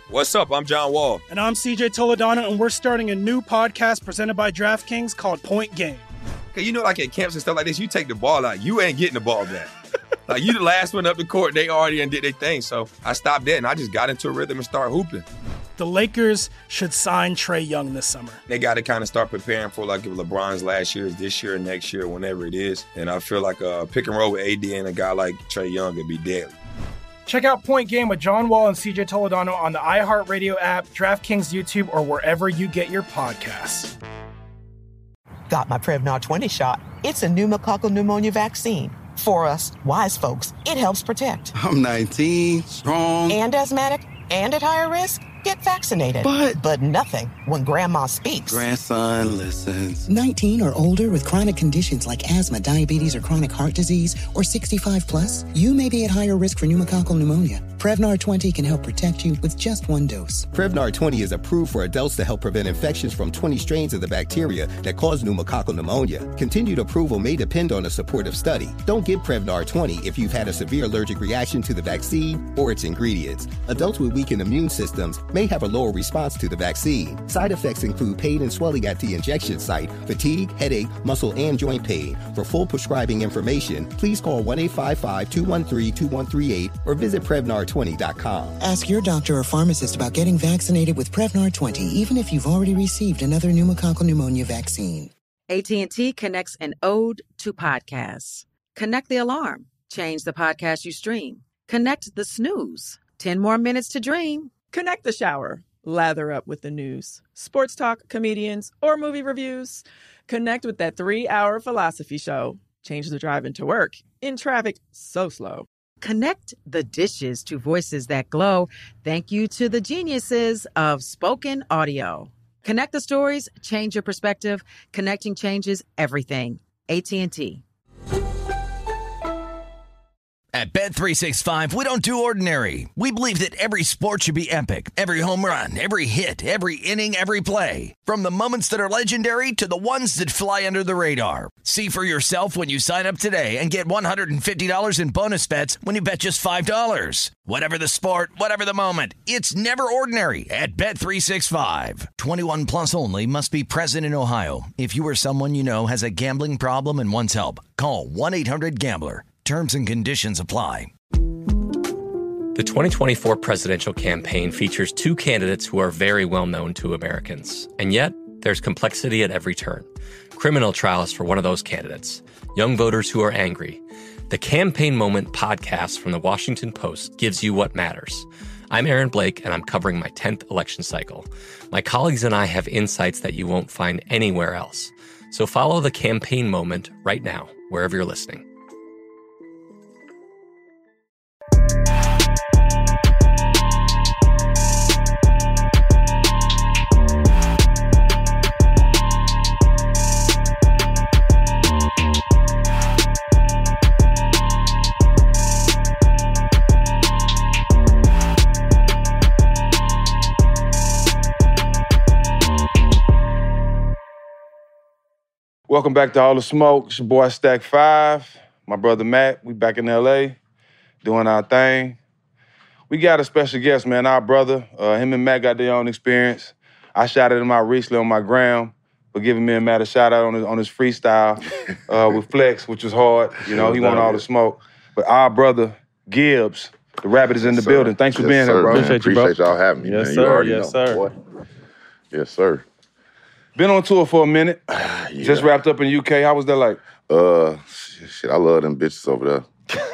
What's up? I'm John Wall. And I'm CJ Toledano, and we're starting a new podcast presented by DraftKings called Point Game. Okay, you know, like at camps and stuff like this, you take the ball out, you ain't getting the ball back. Like, you the last one up the court, they already did their thing. So I stopped that, and I just got into a rhythm and started hooping. The Lakers should sign Trae Young this summer. They got to kind of start preparing for, like, if LeBron's last year is this year, next year, whenever it is. And I feel like a pick and roll with AD and a guy like Trae Young would be deadly. Check out Point Game with John Wall and CJ Toledano on the iHeartRadio app, DraftKings YouTube, or wherever you get your podcasts. Got my Prevnar 20 shot. It's a pneumococcal pneumonia vaccine. For us, wise folks, it helps protect. I'm 19, strong. And asthmatic, and at higher risk. Get vaccinated. But nothing when grandma speaks. Grandson listens. 19 or older with chronic conditions like asthma, diabetes, or chronic heart disease, or 65 plus, you may be at higher risk for pneumococcal pneumonia. Prevnar 20 can help protect you with just one dose. Prevnar 20 is approved for adults to help prevent infections from 20 strains of the bacteria that cause pneumococcal pneumonia. Continued approval may depend on a supportive study. Don't give Prevnar 20 if you've had a severe allergic reaction to the vaccine or its ingredients. Adults with weakened immune systems may have a lower response to the vaccine. Side effects include pain and swelling at the injection site, fatigue, headache, muscle, and joint pain. For full prescribing information, please call 1-855-213-2138 or visit Prevnar20.com. Ask your doctor or pharmacist about getting vaccinated with Prevnar 20, even if you've already received another pneumococcal pneumonia vaccine. AT&T connects an ode to podcasts. Connect the alarm. Change the podcast you stream. Connect the snooze. 10 more minutes to dream. Connect the shower. Lather up with the news, sports talk, comedians, or movie reviews. Connect with that 3-hour philosophy show. Change the drive into work in traffic so slow. Connect the dishes to voices that glow. Thank you to the geniuses of spoken audio. Connect the stories, change your perspective. Connecting changes everything. AT&T. At Bet365, we don't do ordinary. We believe that every sport should be epic. Every home run, every hit, every inning, every play. From the moments that are legendary to the ones that fly under the radar. See for yourself when you sign up today and get $150 in bonus bets when you bet just $5. Whatever the sport, whatever the moment, it's never ordinary at Bet365. 21 plus only. Must be present in Ohio. If you or someone you know has a gambling problem and wants help, call 1-800-GAMBLER. Terms and conditions apply. The 2024 presidential campaign features two candidates who are very well known to Americans. And yet, there's complexity at every turn. Criminal trials for one of those candidates. Young voters who are angry. The Campaign Moment podcast from the Washington Post gives you what matters. I'm Aaron Blake, and I'm covering my 10th election cycle. My colleagues and I have insights that you won't find anywhere else. So follow The Campaign Moment right now, wherever you're listening. Welcome back to All the Smoke. It's your boy Stack 5, my brother Matt. We back in LA doing our thing. We got a special guest, man, our brother. Him and Matt got their own experience. I shouted him out recently on my gram for giving me and Matt a shout out on his freestyle with Flex, which was hard. You know, he wanted all the smoke. But our brother, Gibbs, the Rabbit is in the building. Thanks for being here, bro. Appreciate y'all having me, man. Sir. You already Yes, know, sir. boy. Yes, sir. Been on tour for a minute. Just wrapped up in UK. How was that like? Shit, I love them bitches over there.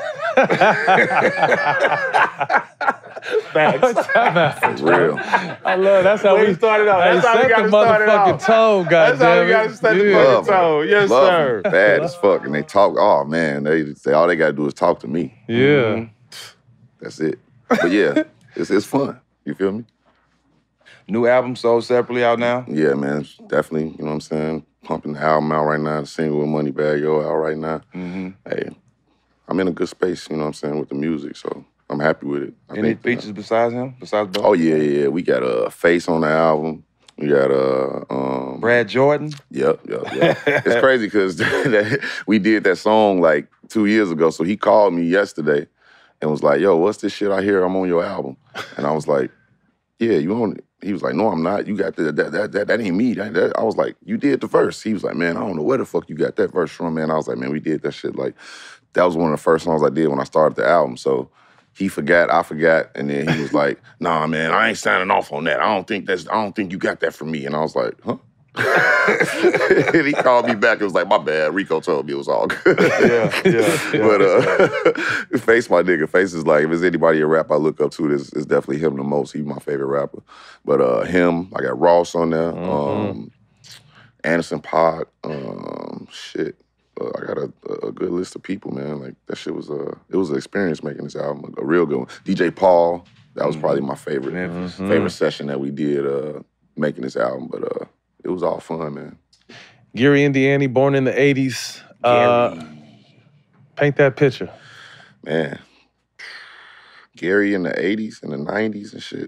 Facts. For real. I love that's how we started out. That's how we got to start it out. Tone, That's how we got to start the fucking tone. Yes, Love sir. them. Bad as fuck. And they talk, oh man, they all they gotta do is talk to me. Yeah. That's it. But yeah, it's fun. You feel me? New album sold separately out now? Yeah, man. It's definitely, you know what I'm saying? Pumping the album out right now, the single with Moneybagg Yo out right now. Hey, I'm in a good space, you know what I'm saying, with the music, so I'm happy with it. Any features besides him? Besides Bo? Oh, yeah. We got Face on the album. We got Brad Jordan? Yep. It's crazy because we did that song like 2 years ago, so he called me yesterday and was like, yo, what's this shit I hear? I'm on your album. And I was like, yeah, you own it. He was like, no, I'm not. You got that ain't me. I was like, you did the verse. He was like, man, I don't know where the fuck you got that verse from, man. I was like, man, we did that shit. Like, that was one of the first songs I did when I started the album. So he forgot, I forgot, and then he was like, nah, man, I ain't signing off on that. I don't think you got that from me. And I was like, huh? And he called me back and was like, my bad. Rico told me it was all good. Yeah. But Face, my nigga. Face is like, if there's anybody a rap I look up to, it's definitely him the most. He's my favorite rapper. But him, I got Ross on there, Anderson .Paak, I got a good list of people, man. Like, that shit was it was an experience making this album, a real good one. DJ Paul, that was probably my favorite session that we did making this album, but it was all fun, man. Gary Indiana, born in the 80s. Paint that picture. Man, Gary in the 80s and the 90s and shit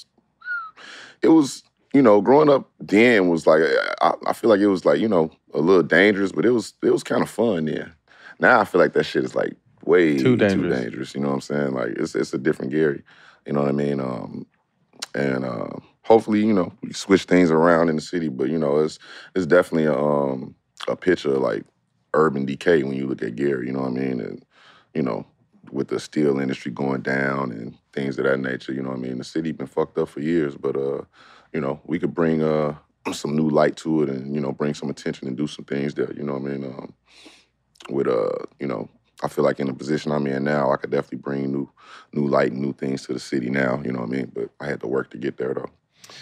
it was, you know, growing up then was like, I feel like it was like, you know, a little dangerous, but it was kind of fun then. Now I feel like that shit is like way too dangerous, you know what I'm saying? Like, it's a different Gary, you know what I mean? Hopefully, you know, we switch things around in the city, but, you know, it's definitely a picture of, like, urban decay when you look at Gary, you know what I mean? And, you know, with the steel industry going down and things of that nature, you know what I mean? The city been fucked up for years, but, you know, we could bring some new light to it and, you know, bring some attention and do some things there, you know what I mean? You know, I feel like in the position I'm in now, I could definitely bring new light and new things to the city now, you know what I mean? But I had to work to get there, though.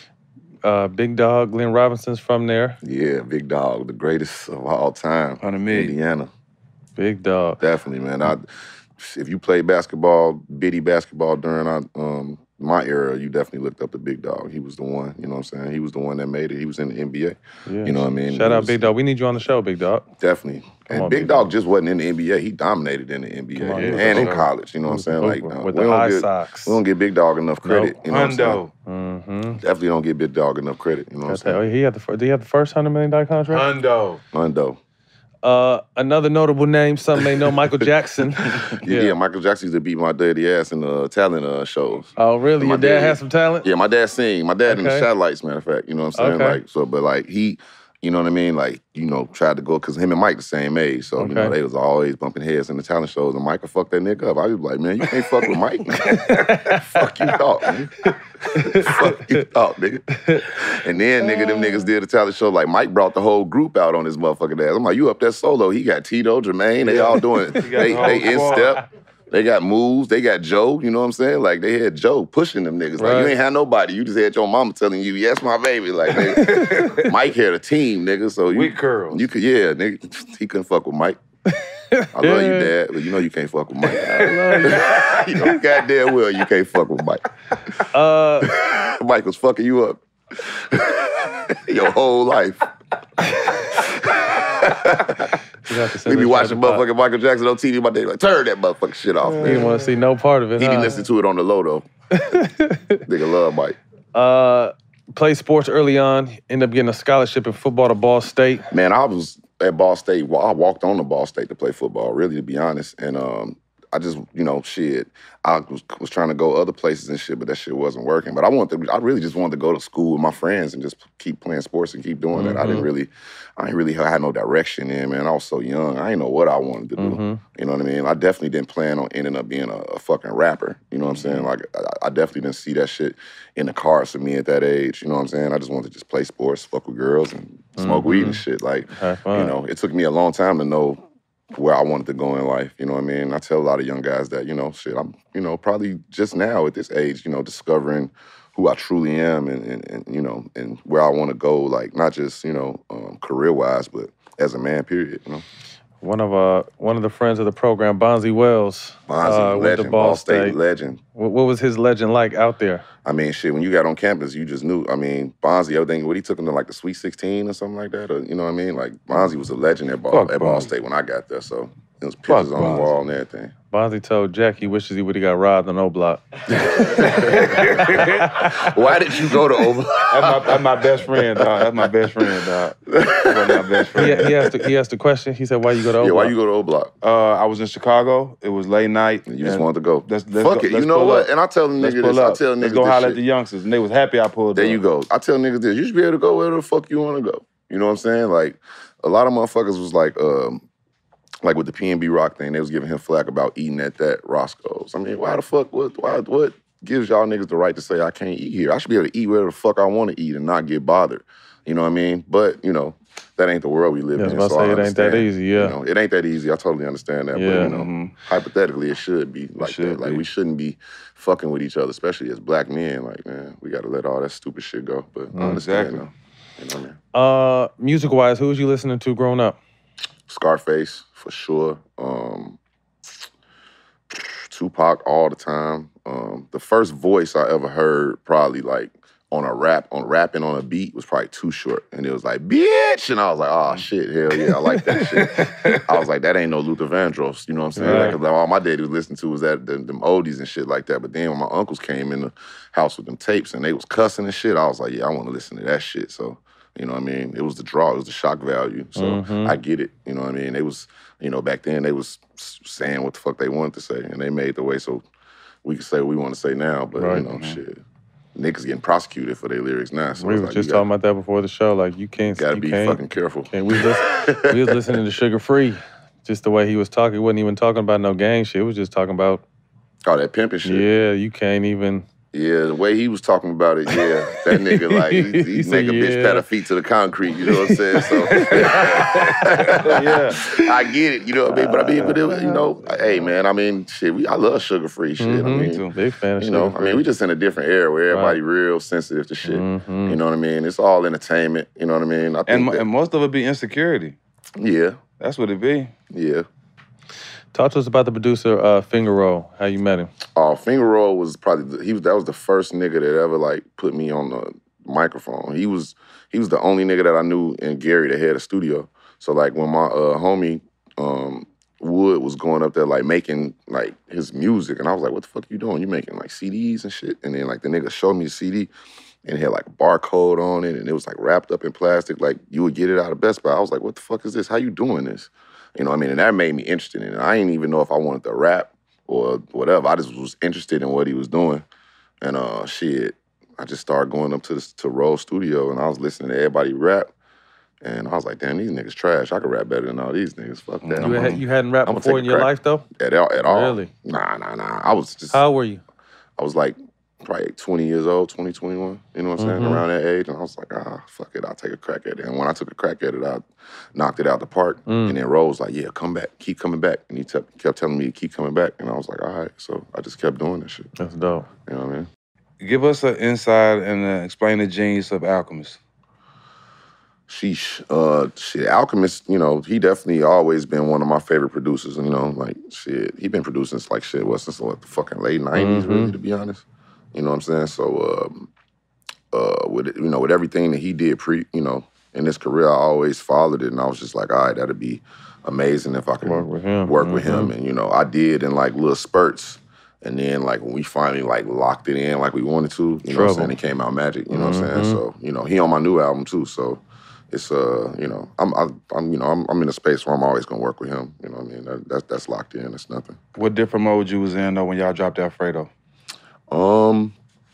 Big Dog, Glenn Robinson's from there. Yeah, Big Dog, the greatest of all time. Indiana. Big Dog. Definitely, man. If you played basketball, bitty basketball during my era, you definitely looked up to Big Dog. He was the one, you know what I'm saying? He was the one that made it. He was in the NBA. Yeah. You know what I mean? Shout out Big Dog. We need you on the show, Big Dog. Definitely. And Big Dog just wasn't in the NBA. He dominated in the NBA and in college, you know what I'm saying? Like, with the high socks. We don't give Big Dog enough credit. You know what I'm saying? Definitely don't give Big Dog enough credit, you know what I'm saying? Did he have the first $100 million contract? Hundo. Another notable name, some may know, Michael Jackson. Yeah, Michael Jackson used to beat my daddy ass in the talent shows. Oh, really? Your dad had some talent? Yeah, my dad sing. My dad in the Satellites, matter of fact. You know what I'm saying? Okay. Like, so, but like he, you know what I mean? Like, you know, tried to go, because him and Mike the same age. So, you know, they was always bumping heads in the talent shows, and Mike would fuck that nigga up. I was like, man, you can't fuck with Mike. Fuck you thought, man. Fuck you thought, nigga. And then, nigga, them niggas did a talent show. Like, Mike brought the whole group out on his motherfucking ass. I'm like, you up there solo. He got Tito, Jermaine. They all doing it. They in step. They got moves. They got Joe. You know what I'm saying? Like, they had Joe pushing them niggas. Like, you ain't had nobody. You just had your mama telling you, yes, my baby. Like, nigga, Mike had a team, nigga. So Weak girls. You could, yeah, nigga. He couldn't fuck with Mike. I love you, Dad, but you know you can't fuck with Mike. I love you. You know goddamn well you can't fuck with Mike. Mike was fucking you up your whole life. We be watching motherfucking Michael Jackson on TV my day, like, turn that motherfucking shit off, man. He didn't want to see no part of it. He didn't listen to it on the low, though. Nigga love Mike. Played sports early on, ended up getting a scholarship in football to Ball State. Man, I was at Ball State. Well, I walked on to Ball State to play football, really, to be honest. And I just, you know, shit. I was trying to go other places and shit, but that shit wasn't working. But I really just wanted to go to school with my friends and just keep playing sports and keep doing that. I ain't really had no direction in, man. I was so young. I didn't know what I wanted to do. You know what I mean? I definitely didn't plan on ending up being a fucking rapper. You know what I'm saying? Like, I definitely didn't see that shit in the cards for me at that age. You know what I'm saying? I just wanted to just play sports, fuck with girls, and smoke weed and shit. Like, you know, it took me a long time to know where I wanted to go in life, you know what I mean? I tell a lot of young guys that, you know, shit, I'm, you know, probably just now at this age, you know, discovering who I truly am and you know, and where I want to go, like, not just, you know, career-wise, but as a man, period, you know? One of the friends of the program, Bonzi Wells, went to Ball State. Legend. What was his legend like out there? I mean, shit, when you got on campus, you just knew. I mean, Bonzi, everything, what he took him to, like, the Sweet 16 or something like that, or, you know what I mean? Like, Bonzi was a legend at Ball State when I got there, so. There was pictures on the wall and everything. Bonzi told Jack he wishes he would have got robbed on O-Block. Why did you go to O-Block? That's my best friend, dog. That's my best friend, dog. That's my best friend. He asked the question. He said, why you go to O-Block? Yeah, why you go to O-Block? I was in Chicago. It was late night. And you just wanted to go. Fuck it. You know what? And I tell them niggas this. I tell niggas let's go holler at the youngsters. And they was happy I pulled up. There you go. I tell niggas this. You should be able to go wherever the fuck you want to go. You know what I'm saying? Like, a lot of motherfuckers was like with the PNB Rock thing, they was giving him flack about eating at that Roscoe's. I mean, why the fuck, what gives y'all niggas the right to say I can't eat here? I should be able to eat wherever the fuck I want to eat and not get bothered. You know what I mean? But, you know, that ain't the world we live in. I was about to say, it ain't that easy, yeah. You know, it ain't that easy. I totally understand that. Yeah. But, you know, hypothetically, it should be like that. Like, we shouldn't be fucking with each other, especially as black men. Like, man, we got to let all that stupid shit go. But I understand, though. You know what I mean? Music-wise, who was you listening to growing up? Scarface, for sure. Tupac all the time. The first voice I ever heard probably like rapping on a beat was probably Too Short. And it was like, bitch! And I was like, oh shit, hell yeah, I like that shit. I was like, that ain't no Luther Vandross, you know what I'm saying? Right. Like, all my daddy was listening to was them oldies and shit like that. But then when my uncles came in the house with them tapes and they was cussing and shit, I was like, yeah, I want to listen to that shit. So, you know what I mean? It was the draw. It was the shock value. So I get it. You know what I mean? They was, you know, back then they was saying what the fuck they wanted to say. And they made the way so we could say what we want to say now. But, you know, shit. Niggas getting prosecuted for their lyrics now. So we were just talking about that before the show. Like, you gotta be fucking careful. We was listening to Sugar Free. Just the way he was talking. He wasn't even talking about no gang shit. He was just talking about... Oh, that pimping shit? Yeah, you can't even... Yeah, the way he was talking about it, yeah. That nigga, like, he make a bitch pat her feet to the concrete, you know what I'm saying? So, yeah. I get it, you know what I mean? But it, you know, hey, man, I mean, shit, I love sugar-free shit. I mean, big fan of you know, sugar-free. I mean, we just in a different era where everybody real sensitive to shit. You know what I mean? It's all entertainment, you know what I mean? I think and most of it be insecurity. Yeah. That's what it be. Yeah. Talk to us about the producer, Finger Roll. How you met him? Finger Roll was probably that was the first nigga that ever like put me on the microphone. He was the only nigga that I knew in Gary that had a studio. So like when my homie Wood was going up there like making like his music, and I was like, "What the fuck you doing? You making like CDs and shit?" And then like the nigga showed me the CD, and it had like a barcode on it, and it was like wrapped up in plastic, like you would get it out of Best Buy. I was like, "What the fuck is this? How you doing this?" You know what I mean? And that made me interested in it. I didn't even know if I wanted to rap or whatever. I just was interested in what he was doing. And shit, I just started going up to Roll Studio and I was listening to everybody rap. And I was like, damn, these niggas trash. I could rap better than all these niggas. Fuck that. You hadn't rapped before in your life, though? At all. Really? Nah. I was just... How old were you? I was like probably 20 years old, 20, 21. You know what I'm saying? Around that age. And I was like, fuck it. I'll take a crack at it. And when I took a crack at it, I knocked it out the park. And then Rose was like, yeah, come back. Keep coming back. And he kept telling me to keep coming back. And I was like, all right. So I just kept doing that shit. That's dope. You know what I mean? Give us an insight and explain the genius of Alchemist. Sheesh. Shit, Alchemist, you know, he definitely always been one of my favorite producers. You know, like, shit, he been producing since the fucking late 90s, really, to be honest. You know what I'm saying? So, with everything that he did in his career, I always followed it, and I was just like, all right, that'd be amazing if I could work with him. And, you know, I did in like little spurts. And then like when we finally like locked it in like we wanted to, you know what I'm saying? It came out magic, you know what I'm saying? So, you know, he on my new album too. So it's you know, I'm in a space where I'm always gonna work with him. You know what I mean? That's locked in, that's nothing. What different mode you was in though when y'all dropped Alfredo? You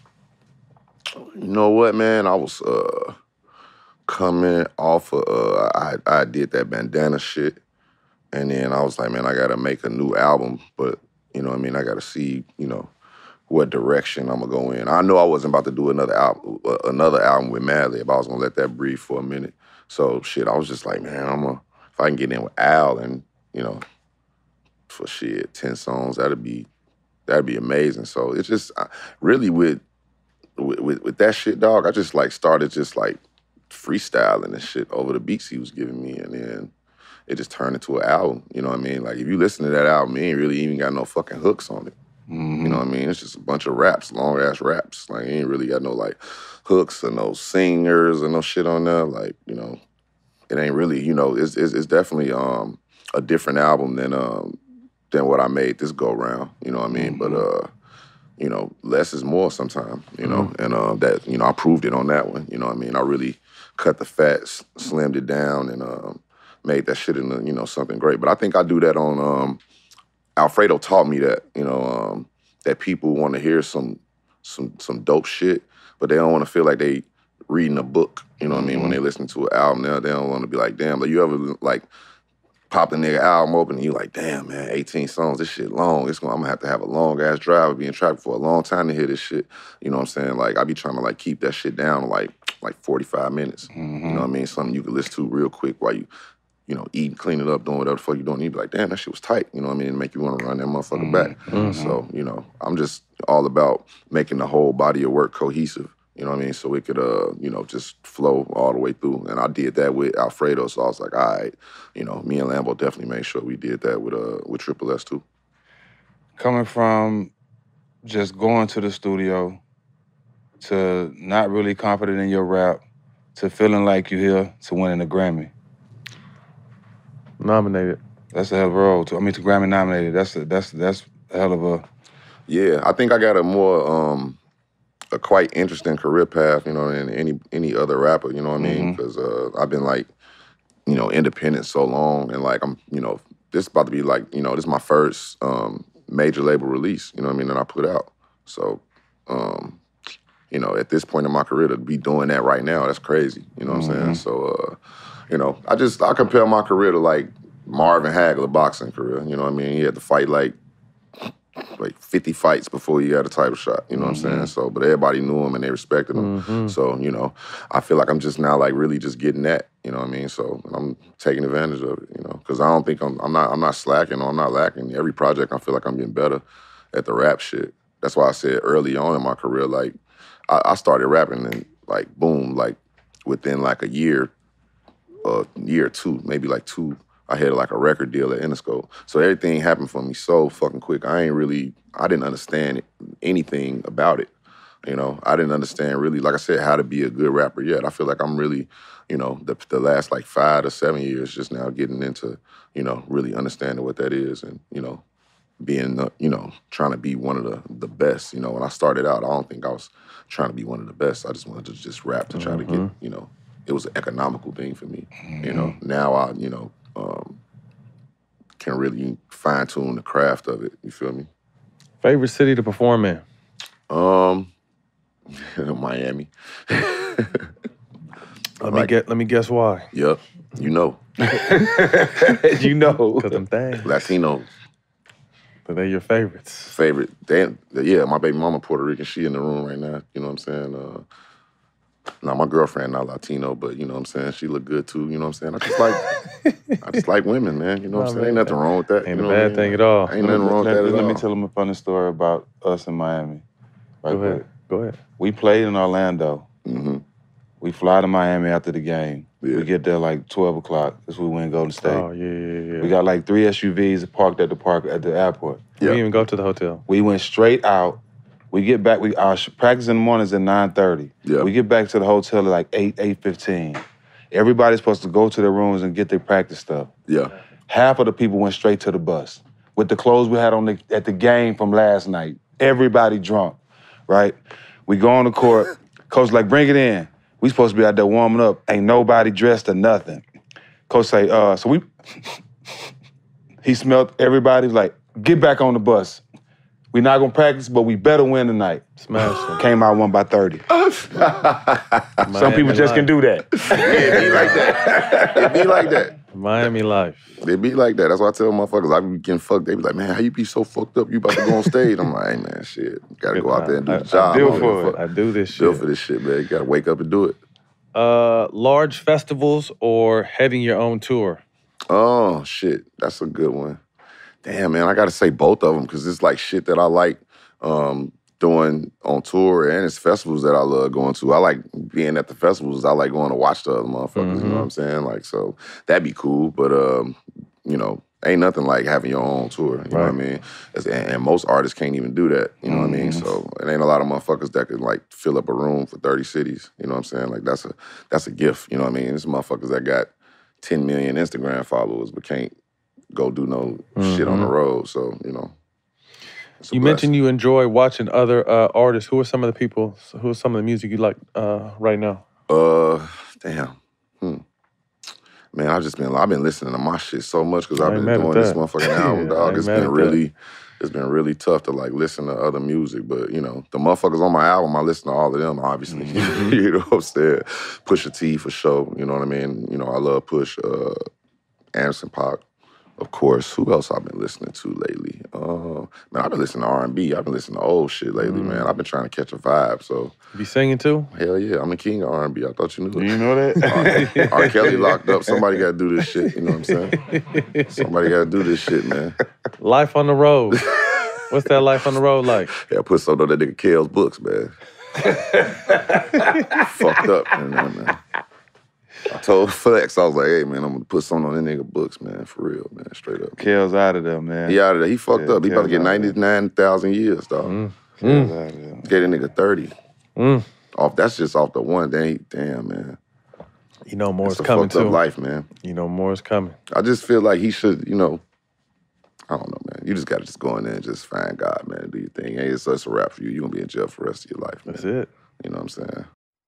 know what, man? I was coming off of I did that bandana shit. And then I was like, man, I gotta make a new album, but you know what I mean? I got to see, you know, what direction I'm going to go in. I know I wasn't about to do another album with Madlib. I was going to let that breathe for a minute. So, shit, I was just like, man, if I can get in with Al and, you know, for shit, 10 songs, that'd be amazing. So, it's just, really with that shit, dog, I just, like, started just, like, freestyling and shit over the beats he was giving me. And then it just turned into an album, you know what I mean? Like, if you listen to that album, it ain't really even got no fucking hooks on it. You know what I mean? It's just a bunch of raps, long-ass raps. Like, it ain't really got no, like, hooks or no singers or no shit on there. Like, you know, it ain't really, you know, it's definitely a different album than what I made this go round. You know what I mean? But you know, less is more sometimes. You know, and that I proved it on that one. You know what I mean? I really cut the fat, slimmed it down, and made that shit into something great. But I think I do that on Alfredo taught me that. You know, that people want to hear some dope shit, but they don't want to feel like they reading a book. You know what I mean? When they listen to an album, they don't want to be like, damn. Like you ever like pop the nigga album open and you like, damn man, 18 songs, this shit long. I'm gonna have to have a long ass drive and be in traffic for a long time to hear this shit. You know what I'm saying? Like I be trying to like keep that shit down to like 45 minutes. You know what I mean? Something you can listen to real quick while you eat, clean it up, doing whatever the fuck you doing. You be like, damn, that shit was tight. You know what I mean? And make you want to run that motherfucker back. So, I'm just all about making the whole body of work cohesive. You know what I mean? So it could, just flow all the way through. And I did that with Alfredo. So I was like, all right, me and Lambo definitely made sure we did that with Triple S too. Coming from just going to the studio to not really confident in your rap to feeling like you're here to winning a Grammy. Nominated. That's a hell of a road. To Grammy nominated. That's a hell of a. Yeah, I think I got a more a quite interesting career path, than any other rapper. You know what I mean? Because I've been like, independent so long, and like I'm, this is about to be like, this is my first major label release. You know what I mean? That I put out. So, at this point in my career to be doing that right now, that's crazy. You know what I'm saying? So. I compare my career to like Marvin Hagler boxing career. You know what I mean? He had to fight like 50 fights before he got a title shot. You know what I'm saying? So, but everybody knew him and they respected him. So, I feel like I'm just now like really just getting that. You know what I mean? So I'm taking advantage of it. Because I don't think I'm not slacking or I'm not lacking. Every project I feel like I'm getting better at the rap shit. That's why I said early on in my career, like I started rapping and like boom, like within like a year or two, maybe like two, I had like a record deal at Interscope. So everything happened for me so fucking quick. I didn't understand anything about it. I didn't understand really, like I said, how to be a good rapper yet. I feel like I'm really, the last like 5 to 7 years just now getting into, really understanding what that is and, being, trying to be one of the best. When I started out, I don't think I was trying to be one of the best. I just wanted to just rap to try to get, it was an economical thing for me. Now I, can really fine-tune the craft of it. You feel me? Favorite city to perform in? Miami. Let me guess why. Yep. You know. You know. Because them things. Latinos. But they're your favorites. Favorite. Yeah, my baby mama Puerto Rican. She in the room right now. You know what I'm saying? Now, my girlfriend not Latino, but you know what I'm saying? She look good too, you know what I'm saying? I just like women, man. You know what I'm saying? Ain't nothing wrong with that. Ain't a bad thing at all. Ain't nothing wrong with that at all. Let me tell them a funny story about us in Miami. Go ahead. We played in Orlando. We fly to Miami after the game. Yeah. We get there like 12 o'clock. That's when we win Golden State. Oh, yeah. We got like 3 SUVs parked at the airport. We didn't even go to the hotel. We went straight out. We get back, our practice in the morning is at 9:30. Yeah. We get back to the hotel at like 8:15. Everybody's supposed to go to their rooms and get their practice stuff. Yeah. Half of the people went straight to the bus. With the clothes we had on at the game from last night. Everybody drunk, right? We go on the court. Coach like, bring it in. We supposed to be out there warming up. Ain't nobody dressed or nothing. Coach say, he smelled everybody, like, get back on the bus. We not gonna practice, but we better win tonight. Smash them. Came out won by 30. Some people just can do that. It be like that. It be like that. Miami life. They be like that. That's why I tell motherfuckers, I be getting fucked. They be like, man, how you be so fucked up? You about to go on stage? I'm like, hey, man, shit. Gotta go out there and do the job. I do this shit. Built for this shit, man. You gotta wake up and do it. Large festivals or heading your own tour? Oh, shit. That's a good one. Damn, man, I gotta say both of them because it's like shit that I like doing on tour and it's festivals that I love going to. I like being at the festivals. I like going to watch the other motherfuckers, you know what I'm saying? Like, so that'd be cool, but, ain't nothing like having your own tour, you know what I mean? And most artists can't even do that, you know what I mean? So it ain't a lot of motherfuckers that could, like, fill up a room for 30 cities, you know what I'm saying? Like, that's a gift, you know what I mean? There's motherfuckers that got 10 million Instagram followers but can't go do no shit on the road. So, you know. You mentioned you enjoy watching other artists. Who are some of the people, who are some of the music you like right now? Man, I've been listening to my shit so much because I've been doing this motherfucking album, dog. It's been really tough to like listen to other music, but you know, the motherfuckers on my album, I listen to all of them, obviously. You know what I'm saying? Pusha T for sure, you know what I mean? You know, I love Push, Anderson .Paak, of course. Who else I've been listening to lately? Man, I've been listening to R&B. I've been listening to old shit lately, man. I've been trying to catch a vibe, so. You be singing too? Hell yeah, I'm the king of R&B. I thought you knew that. Do you know that? R. Kelly locked up. Somebody got to do this shit, you know what I'm saying? Somebody got to do this shit, man. Life on the road. What's that life on the road like? Yeah, I put something on that nigga Kel's books, man. Fucked up, man. I told Flex, I was like, hey, man, I'm going to put something on that nigga books, man, for real, man, straight up. Kel's out of there, man. He out of there. He fucked up. He about to get 99,000 years, dog. Kel's out of there. Gave that nigga 30. That's just off the one. Damn, man. You know more is It's a coming, fucked up too. life, man. You know more is coming. I just feel like he should, you know, I don't know, man. You just got to just go in there and just find God, man, and do your thing. Hey, it's a wrap for you. You're going to be in jail for the rest of your life, man. That's it. You know what I'm saying?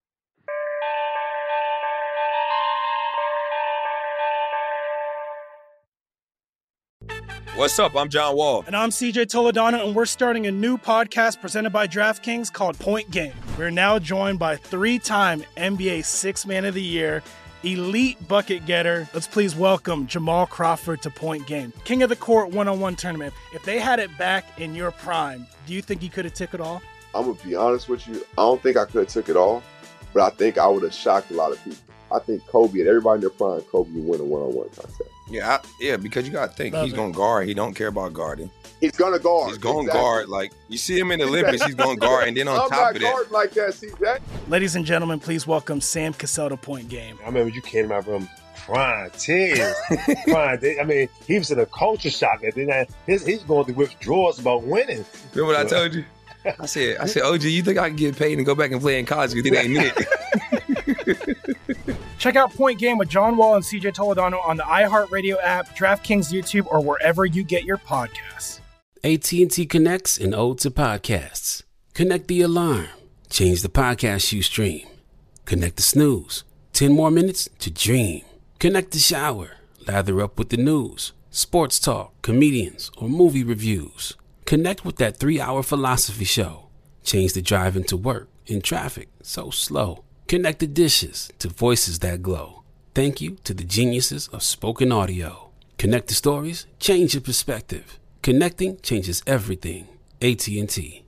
What's up? I'm John Wall. And I'm CJ Toledano, and we're starting a new podcast presented by DraftKings called Point Game. We're now joined by 3-time NBA Sixth Man of the Year, elite bucket getter. Let's please welcome Jamal Crawford to Point Game. King of the Court one-on-one tournament. If they had it back in your prime, do you think you could have took it all? I'm going to be honest with you. I don't think I could have took it all, but I think I would have shocked a lot of people. I think Kobe and everybody in their prime, Kobe would win a one-on-one contest. Yeah, because you got to think, he's going to guard. He don't care about guarding. He's going to guard. He's going to guard. Like, you see him in the Olympics, he's going to guard. And then on top of that. I'm not guarding like that, see that? Ladies and gentlemen, please welcome Sam Cassell to Point Game. I remember you came out from prime 10. I mean, he was in a culture shock. And then he's going through withdrawals about winning. Remember what I told you? I said, OG, you think I can get paid and go back and play in college because it ain't it? Check out Point Game with John Wall and CJ Toledano on the iHeartRadio app, DraftKings YouTube, or wherever you get your podcasts. AT&T connects an ode to podcasts. Connect the alarm. Change the podcast you stream. Connect the snooze. 10 more minutes to dream. Connect the shower. Lather up with the news, sports talk, comedians, or movie reviews. Connect with that 3-hour philosophy show. Change the drive into work in traffic so slow. Connect the dishes to voices that glow. Thank you to the geniuses of spoken audio. Connect the stories, change your perspective. Connecting changes everything. AT&T.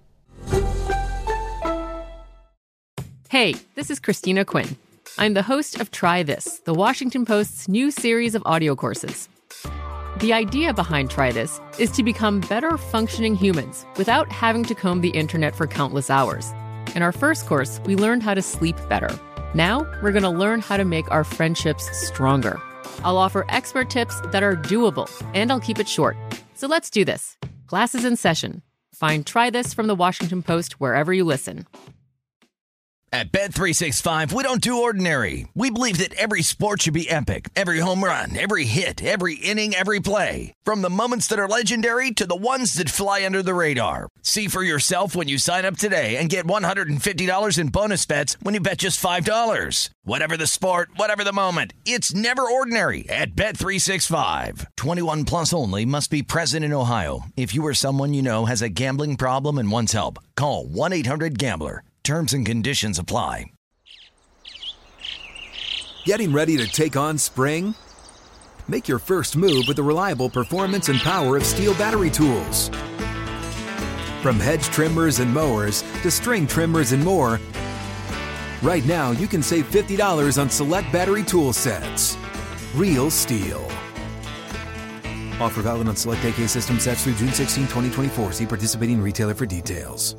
Hey, this is Christina Quinn. I'm the host of Try This, the Washington Post's new series of audio courses. The idea behind Try This is to become better functioning humans without having to comb the internet for countless hours. In our first course, we learned how to sleep better. Now, we're going to learn how to make our friendships stronger. I'll offer expert tips that are doable, and I'll keep it short. So let's do this. Class is in session. Find Try This from the Washington Post wherever you listen. At Bet365, we don't do ordinary. We believe that every sport should be epic. Every home run, every hit, every inning, every play. From the moments that are legendary to the ones that fly under the radar. See for yourself when you sign up today and get $150 in bonus bets when you bet just $5. Whatever the sport, whatever the moment, it's never ordinary at Bet365. 21 plus only. Must be present in Ohio. If you or someone you know has a gambling problem and wants help, call 1-800-GAMBLER. Terms and conditions apply. Getting ready to take on spring? Make your first move with the reliable performance and power of Steel battery tools. From hedge trimmers and mowers to string trimmers and more, right now you can save $50 on select battery tool sets. Real Steel. Offer valid on select AK system sets through June 16, 2024. See participating retailer for details.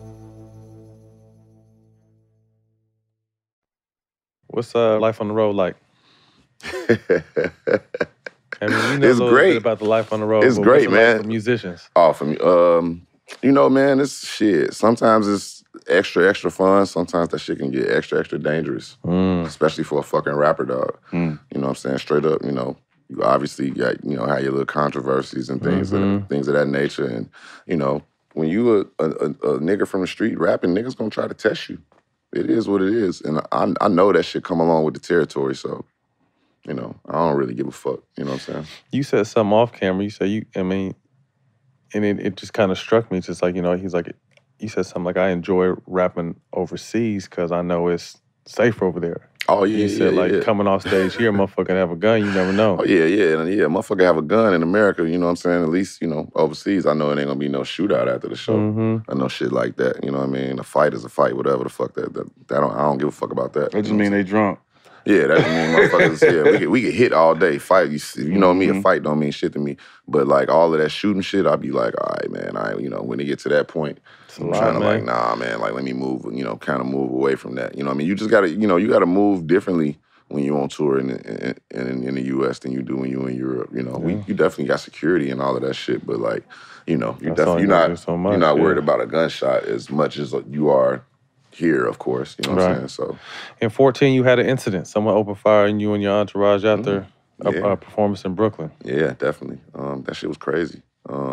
What's life on the road like? I mean, you know It's a little great. bit about the life on the road. It's but great, what's it like man. for musicians. Oh, for me, you know, man, it's shit. Sometimes it's extra fun. Sometimes that shit can get extra dangerous. Especially for a fucking rapper, dog. You know what I'm saying? Straight up, you know, you obviously got, you know, have your little controversies and things, things of that nature. And, you know, when you a nigga from the street rapping, niggas gonna try to test you. It is what it is. And I know that shit come along with the territory, so, you know, I don't really give a fuck. You know what I'm saying? You said something off camera. You said and it just kind of struck me. It's just like, you know, he's like, you said something like, I enjoy rapping overseas because I know it's safer over there. Oh, yeah, you said, coming off stage here, motherfucker have a gun, you never know. Oh, yeah. Motherfucker have a gun in America, you know what I'm saying? At least, you know, overseas, I know it ain't gonna be no shootout after the show. I know shit like that, you know what I mean? A fight is a fight, whatever the fuck I don't give a fuck about that. That just mean they drunk. Yeah, that just mean motherfuckers, we get hit all day, fight. You know me, a fight don't mean shit to me. But like all of that shooting shit, I'd be like, all right, man, you know, when they get to that point, I'm trying to like, nah, man, like let me move, you know, kind of move away from that. You know what I mean? You just gotta, you know, you gotta move differently when you're on tour in the U.S. than you do when you're in Europe. You know, you definitely got security and all of that shit, but like, you know, you're not worried about a gunshot as much as you are here, of course. You know what I'm saying? So, in 2014, you had an incident. Someone opened fire on you and your entourage after a performance in Brooklyn. Yeah, definitely. That shit was crazy.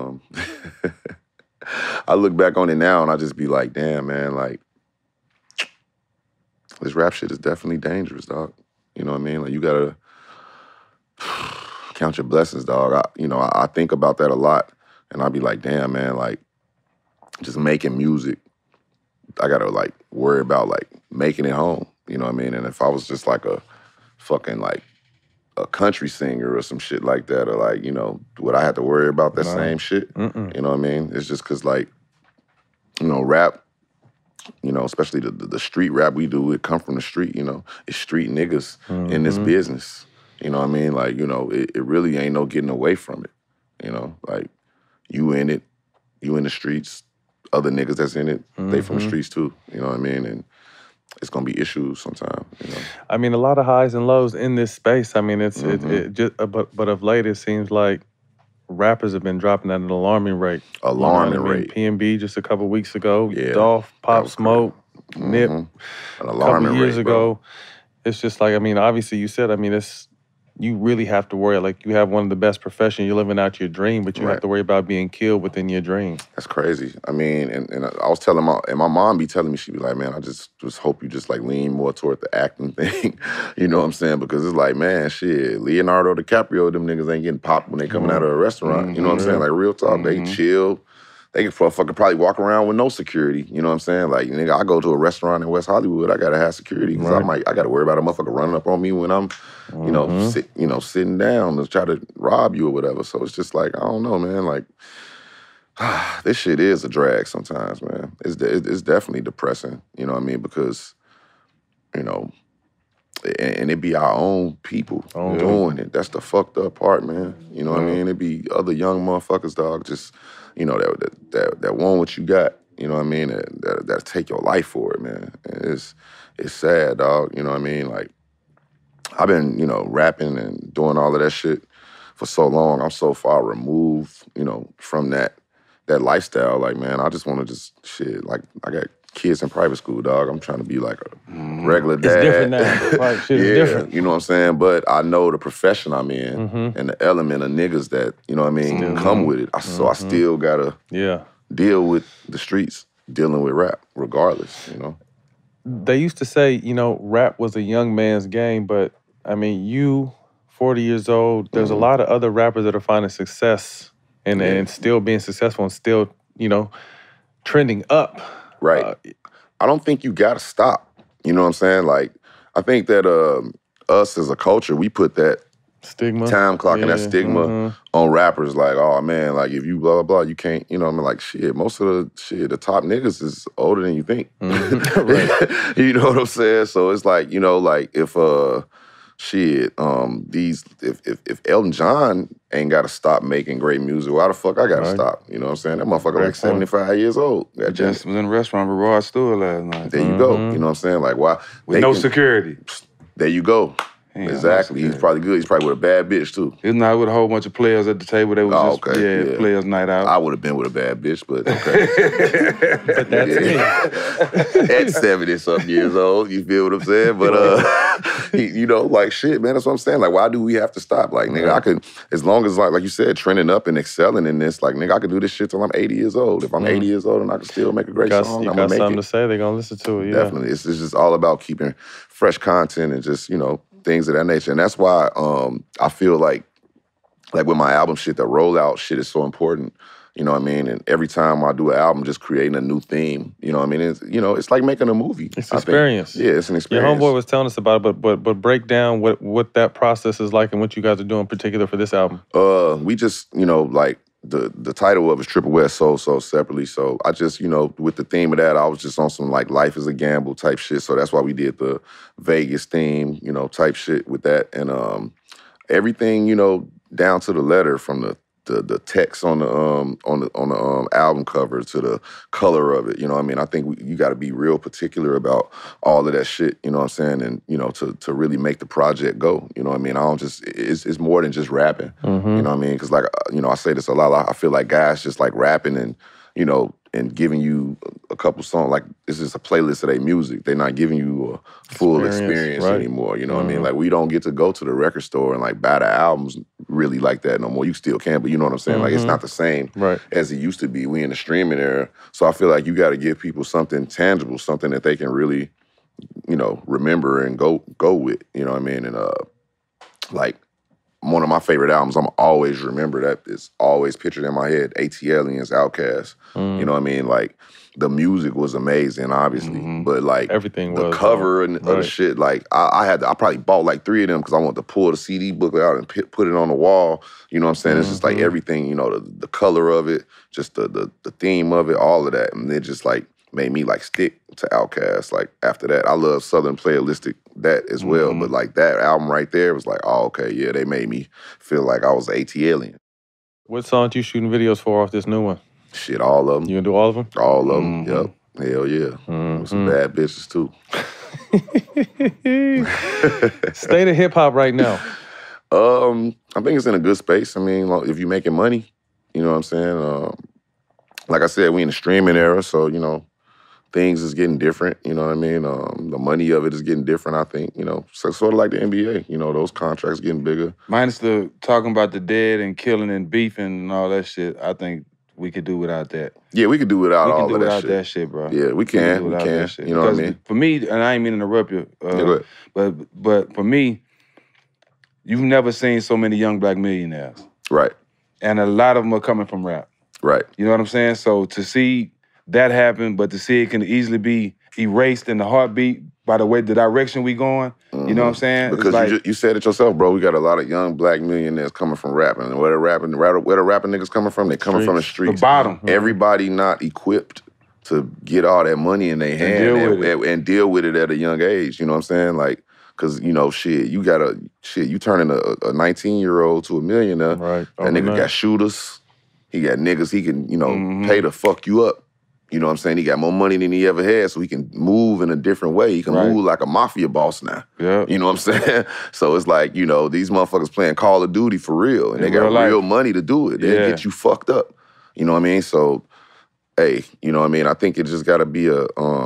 I look back on it now and I just be like, damn, man, like, this rap shit is definitely dangerous, dog. You know what I mean? Like, you gotta count your blessings, dog. I think about that a lot, and I be like, damn, man, like, just making music, I gotta, like, worry about, like, making it home. You know what I mean? And if I was just, like, a fucking, like, a country singer or some shit like that, or, like, you know, would I have to worry about that same shit? You know what I mean? It's just because, like, you know, rap, you know, especially the street rap we do, it come from the street, you know. It's street niggas in this business. You know what I mean? Like, you know, it really ain't no getting away from it. You know, like, you in it, you in the streets, other niggas that's in it, they from the streets too. You know what I mean? And it's gonna be issues sometimes, you know. I mean, a lot of highs and lows in this space. I mean, it's it just, but of late, it seems like rappers have been dropping at an alarming rate. Alarming rate. PNB just a couple weeks ago. Dolph, Pop Smoke, Nip. An alarming couple years rate, ago. bro. It's just like, I mean, obviously you said, I mean, you really have to worry. Like, you have one of the best professions. You're living out your dream, but you have to worry about being killed within your dream. That's crazy. I mean, and I was telling my mom be telling me, she'd be like, man, I just hope you just like lean more toward the acting thing. You know what I'm saying? Because it's like, man, shit, Leonardo DiCaprio, them niggas ain't getting popped when they coming out of a restaurant. You know what I'm saying? Like, real talk, they chill. They can fucking probably walk around with no security. You know what I'm saying? Like, nigga, I go to a restaurant in West Hollywood, I gotta have security because I gotta worry about a motherfucker running up on me when I'm, you know, sitting down to try to rob you or whatever. So it's just like, I don't know, man. Like, this shit is a drag sometimes, man. It's definitely depressing. You know what I mean? Because, you know, and it be our own people doing it. That's the fucked up part, man. You know what I mean? It be other young motherfuckers, dog, just, you know, that want what you got. You know what I mean? That take your life for it, man. And it's sad, dog. You know what I mean? Like, I've been, you know, rapping and doing all of that shit for so long. I'm so far removed, you know, from that lifestyle. Like, man, I just want to just shit. Like, I got kids in private school, dog. I'm trying to be like a regular dad. It's different now. Right, shit is different. You know what I'm saying? But I know the profession I'm in and the element of niggas that, you know what I mean, come with it. So I still gotta deal with the streets, dealing with rap, regardless, you know. They used to say, you know, rap was a young man's game, but I mean, you, 40 years old, there's a lot of other rappers that are finding success and still being successful and still, you know, trending up. Right. I don't think you gotta stop. You know what I'm saying? Like, I think that us as a culture, we put that stigma, time clock and that stigma on rappers. Like, oh man, like if you blah blah blah, you can't. You know what I mean? Like, shit, most of the top niggas is older than you think. You know what I'm saying? So it's like, you know, like if if Elton John ain't gotta stop making great music, why the fuck I gotta stop? You know what I'm saying? That motherfucker like 75 years old. I just was in a restaurant with Rod Stewart last night. There you go. You know what I'm saying? Like, why? With no security. There you go. Exactly. He's probably good. He's probably with a bad bitch, too. He's not with a whole bunch of players at the table. They was players' night out. I would have been with a bad bitch, but okay. But that's me. At 70-something years old, you feel what I'm saying? But You know, like shit, man. That's what I'm saying. Like, why do we have to stop? Like, nigga, I could, as long as like you said, trending up and excelling in this, like, nigga, I could do this shit till I'm 80 years old. If I'm 80 years old and I can still make a great song, You I'm got gonna make something it. to say, they're gonna listen to it. Yeah, Definitely. It's just all about keeping fresh content and just, you know, things of that nature. And that's why I feel like with my album shit, the rollout shit is so important. You know what I mean? And every time I do an album, just creating a new theme. You know what I mean? It's like making a movie. It's an experience. Yeah, it's an experience. Your homeboy was telling us about it, but break down what that process is like and what you guys are doing in particular for this album. We just, you know, like the title of it is Triple West Soul Separately. So I just, you know, with the theme of that, I was just on some like life is a gamble type shit. So that's why we did the Vegas theme, you know, type shit with that. And everything, you know, down to the letter from the text on the album cover to the color of it, you know what I mean? I think you got to be real particular about all of that shit, you know what I'm saying? And, you know, to really make the project go, you know what I mean? I don't just, it's more than just rapping, you know what I mean? Because like, you know, I say this a lot, I feel like guys just like rapping and, you know, and giving you a couple songs, like it's just a playlist of their music. They're not giving you a full experience right. anymore, you know what I mean? Like we don't get to go to the record store and like buy the albums really like that no more. You still can, but you know what I'm saying? Like it's not the same as it used to be. We in the streaming era. So I feel like you got to give people something tangible, something that they can really, you know, remember and go with, you know what I mean? And like one of my favorite albums, I'm always remember that is always pictured in my head, ATLiens, Outkast. You know what I mean? Like the music was amazing, obviously, but like everything the was cover and other shit. Like I probably bought like 3 of them because I wanted to pull the CD booklet out and put it on the wall. You know what I'm saying? It's just like everything, you know, the color of it, just the theme of it, all of that, and it just like made me like stick to Outkast. Like after that, I love Southern Playalistic that as well, but like that album right there was like, oh, okay, yeah, they made me feel like I was an ATLien. What songs you shooting videos for off this new one? Shit, all of them. You gonna do all of them? All of them, yep. Hell yeah. With some bad bitches too. State of hip hop right now. I think it's in a good space. I mean, like, if you're making money, you know what I'm saying? Like I said, we in the streaming era, so, you know, things is getting different, you know what I mean? The money of it is getting different, I think, you know. So sort of like the NBA, you know, those contracts getting bigger. Minus the talking about the dead and killing and beefing and all that shit, I think we could do without that. Yeah, we could do without all of that shit. We can do without that shit, bro. Yeah, we can. You know because what I mean? For me, and I ain't mean to interrupt you, go ahead. but for me, you've never seen so many young black millionaires. Right. And a lot of them are coming from rap. Right. You know what I'm saying? So to see that happen, but to see it can easily be erased in the heartbeat by the direction we going, you know what I'm saying? Because like, you said it yourself, bro. We got a lot of young black millionaires coming from rapping. And where the rapping niggas coming from? They coming from the streets. The bottom. Everybody not equipped to get all that money in their hand and deal with it at a young age. You know what I'm saying? Like, because, you know, you turning a 19-year-old to a millionaire. Right. That nigga got shooters. He got niggas he can, you know, pay to fuck you up. You know what I'm saying? He got more money than he ever had, so he can move in a different way. He can move like a mafia boss now. Yeah. You know what I'm saying? So it's like, you know, these motherfuckers playing Call of Duty for real, and they got real money to do it. They'll get you fucked up. You know what I mean? So, hey, you know what I mean? I think it just got to be a,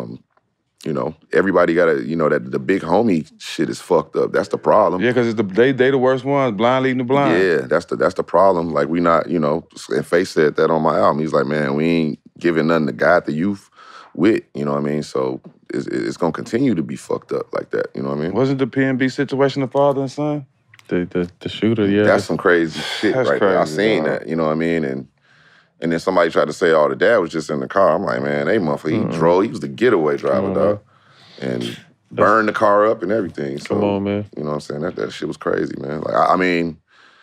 you know, everybody got to, you know, that the big homie shit is fucked up. That's the problem. Yeah, because they the worst ones, blind leading the blind. Yeah, that's the problem. Like, we not, you know, and Faith said that on my album. He's like, man, we ain't giving nothing to guide the youth with, you know what I mean? So it's going to continue to be fucked up like that, you know what I mean? Wasn't the PNB situation the father and son? The shooter, yeah. That's some crazy shit right there. I seen that, you know what I mean? And then somebody tried to say, oh, the dad was just in the car. I'm like, man, motherfucker, he drove. He was the getaway driver, dog. And burned the car up and everything. So, come on, man. You know what I'm saying? That shit was crazy, man. Like, I mean,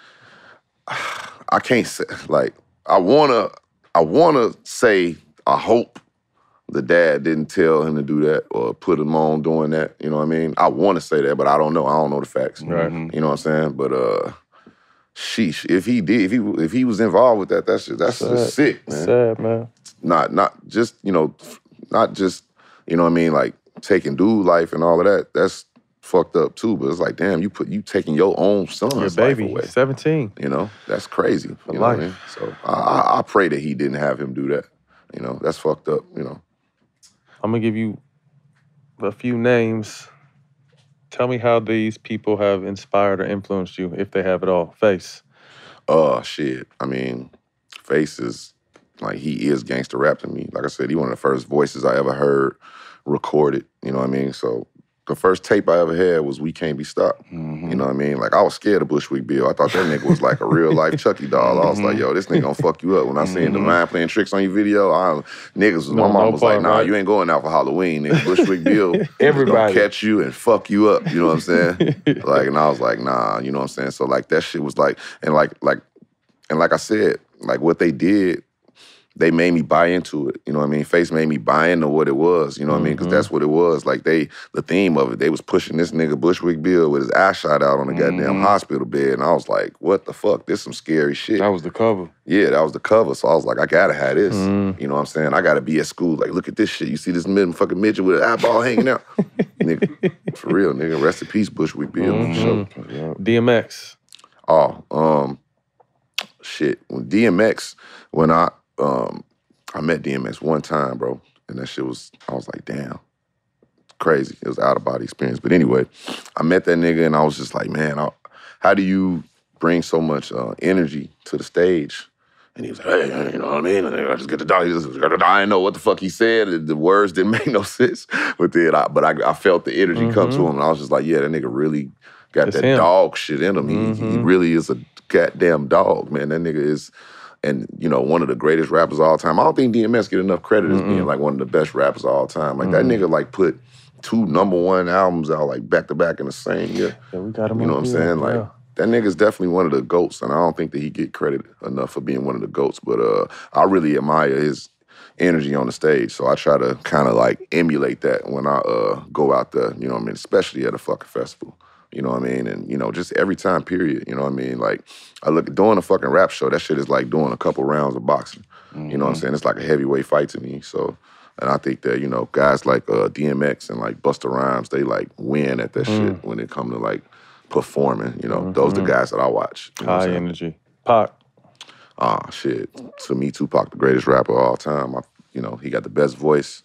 I can't say, like, I wanna say I hope the dad didn't tell him to do that or put him on doing that. You know what I mean? I want to say that, but I don't know. I don't know the facts. Right. You know what I'm saying? But sheesh, if he did, if he was involved with that, that's just sick, man. Sad, man. Not just, you know, you know what I mean, like taking dude life and all of that. That's fucked up too. But it's like, damn, you taking your own son's life away. 17. You know, that's crazy. For you know life. what I mean? So I pray that he didn't have him do that. You know, that's fucked up. You know. I'm gonna give you a few names Tell me how these people have inspired or influenced you, if they have at all. Face. Oh, shit. I mean, Face is, like, he is gangster rap to me. Like I said, he one of the first voices I ever heard recorded, you know what I mean? So the first tape I ever had was We Can't Be Stopped, you know what I mean? Like, I was scared of Bushwick Bill. I thought that nigga was like a real-life Chucky doll. I was like, yo, this nigga gonna fuck you up. When I seen Divine playing tricks on your video, my mom was like, nah, you ain't going out for Halloween, nigga. Bushwick Bill gonna catch you and fuck you up, you know what I'm saying? Like, and I was like, nah, you know what I'm saying? So, like, that shit was like, and like I said, like, what they did, they made me buy into it. You know what I mean? Face made me buy into what it was. You know what I mean? Because that's what it was. Like, the theme of it, they was pushing this nigga Bushwick Bill with his eye shot out on the goddamn hospital bed. And I was like, what the fuck? This some scary shit. That was the cover. Yeah, that was the cover. So I was like, I gotta have this. You know what I'm saying? I gotta be at school. Like, look at this shit. You see this fucking midget with an eyeball hanging out? Nigga, for real, nigga. Rest in peace, Bushwick Bill. For sure. DMX. Oh, shit. When DMX, when I met DMX one time, bro, and that shit was, I was like, damn, crazy. It was an out-of-body experience. But anyway, I met that nigga, and I was just like, man, how do you bring so much energy to the stage? And he was like, hey, you know what I mean? I just get to die. I didn't know what the fuck he said. The words didn't make no sense. But then I felt the energy come to him, and I was just like, yeah, that nigga really got that dog shit in him. He really is a goddamn dog, man. That nigga is... And, you know, one of the greatest rappers of all time. I don't think DMX get enough credit as being, like, one of the best rappers of all time. Like, that nigga, like, put 2 #1 albums out, like, back-to-back in the same year. Yeah, we got him. You know what I'm saying? Like, that nigga's definitely one of the GOATs, and I don't think that he get credit enough for being one of the GOATs. But I really admire his energy on the stage, so I try to kind of, like, emulate that when I go out there, you know what I mean? Especially at a fucking festival. You know what I mean? And, you know, just every time period, you know what I mean? Like, I look at doing a fucking rap show, that shit is like doing a couple rounds of boxing. You know what I'm saying? It's like a heavyweight fight to me. So, and I think that, you know, guys like DMX and like Busta Rhymes, they like win at that shit when it come to like performing. You know, those are the guys that I watch. You know High energy. Pac. Shit. To me, Tupac, the greatest rapper of all time. You know, he got the best voice,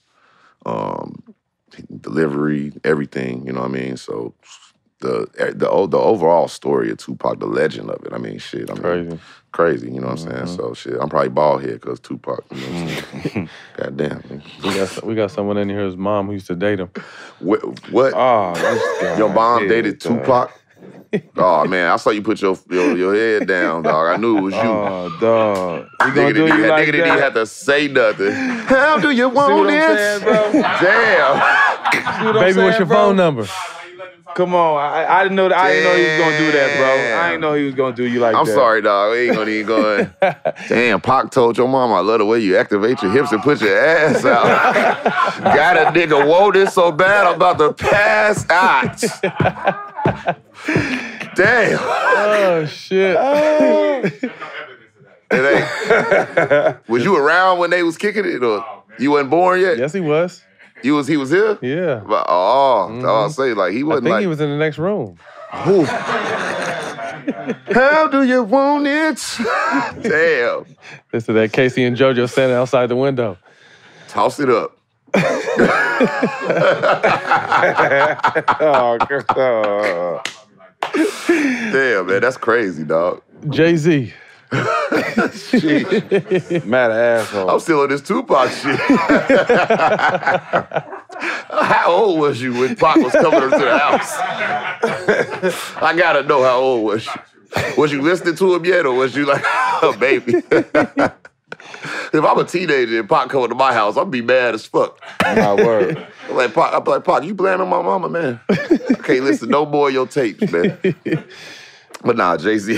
delivery, everything, you know what I mean? So, the overall story of Tupac, the legend of it. I mean, shit. Crazy. You know what I'm saying? So shit, I'm probably bald head because Tupac. You know what I'm saying? Goddamn. We got someone in here. His mom who used to date him. What? Oh, your mom dated Tupac? Oh man, I saw you put your head down, dog. I knew it was you. Oh, dog. Nigga didn't have to say nothing. How do you want it? Damn. Baby, what's your phone number? Come on, I didn't know that. I didn't know he was gonna do that, bro. I didn't know he was gonna do you like that. I'm sorry, dog. We ain't gonna even go. Damn, Pac told your mom, I love the way you activate your hips and put your ass out. Got a nigga wanted so bad, I'm about to pass out. Damn. Oh shit. Was you around when they was kicking it, or you wasn't born yet? Yes, he was. He was here? Yeah. But, I'll say, like, he wasn't I think he was in the next room. How do you want it? Damn. This is that Casey and JoJo standing outside the window. Toss it up. Damn, man, that's crazy, dog. Jay-Z. Mad asshole. I'm still on this Tupac shit. How old was you when Pac was coming up to the house? I gotta know, how old was you? Was you listening to him yet, or was you like a baby? If I'm a teenager and Pac coming to my house, I'll be mad as fuck. My word. I'm like, Pac, you playing on my mama, man. I can't listen to no more of your tapes, man. But nah, Jay-Z.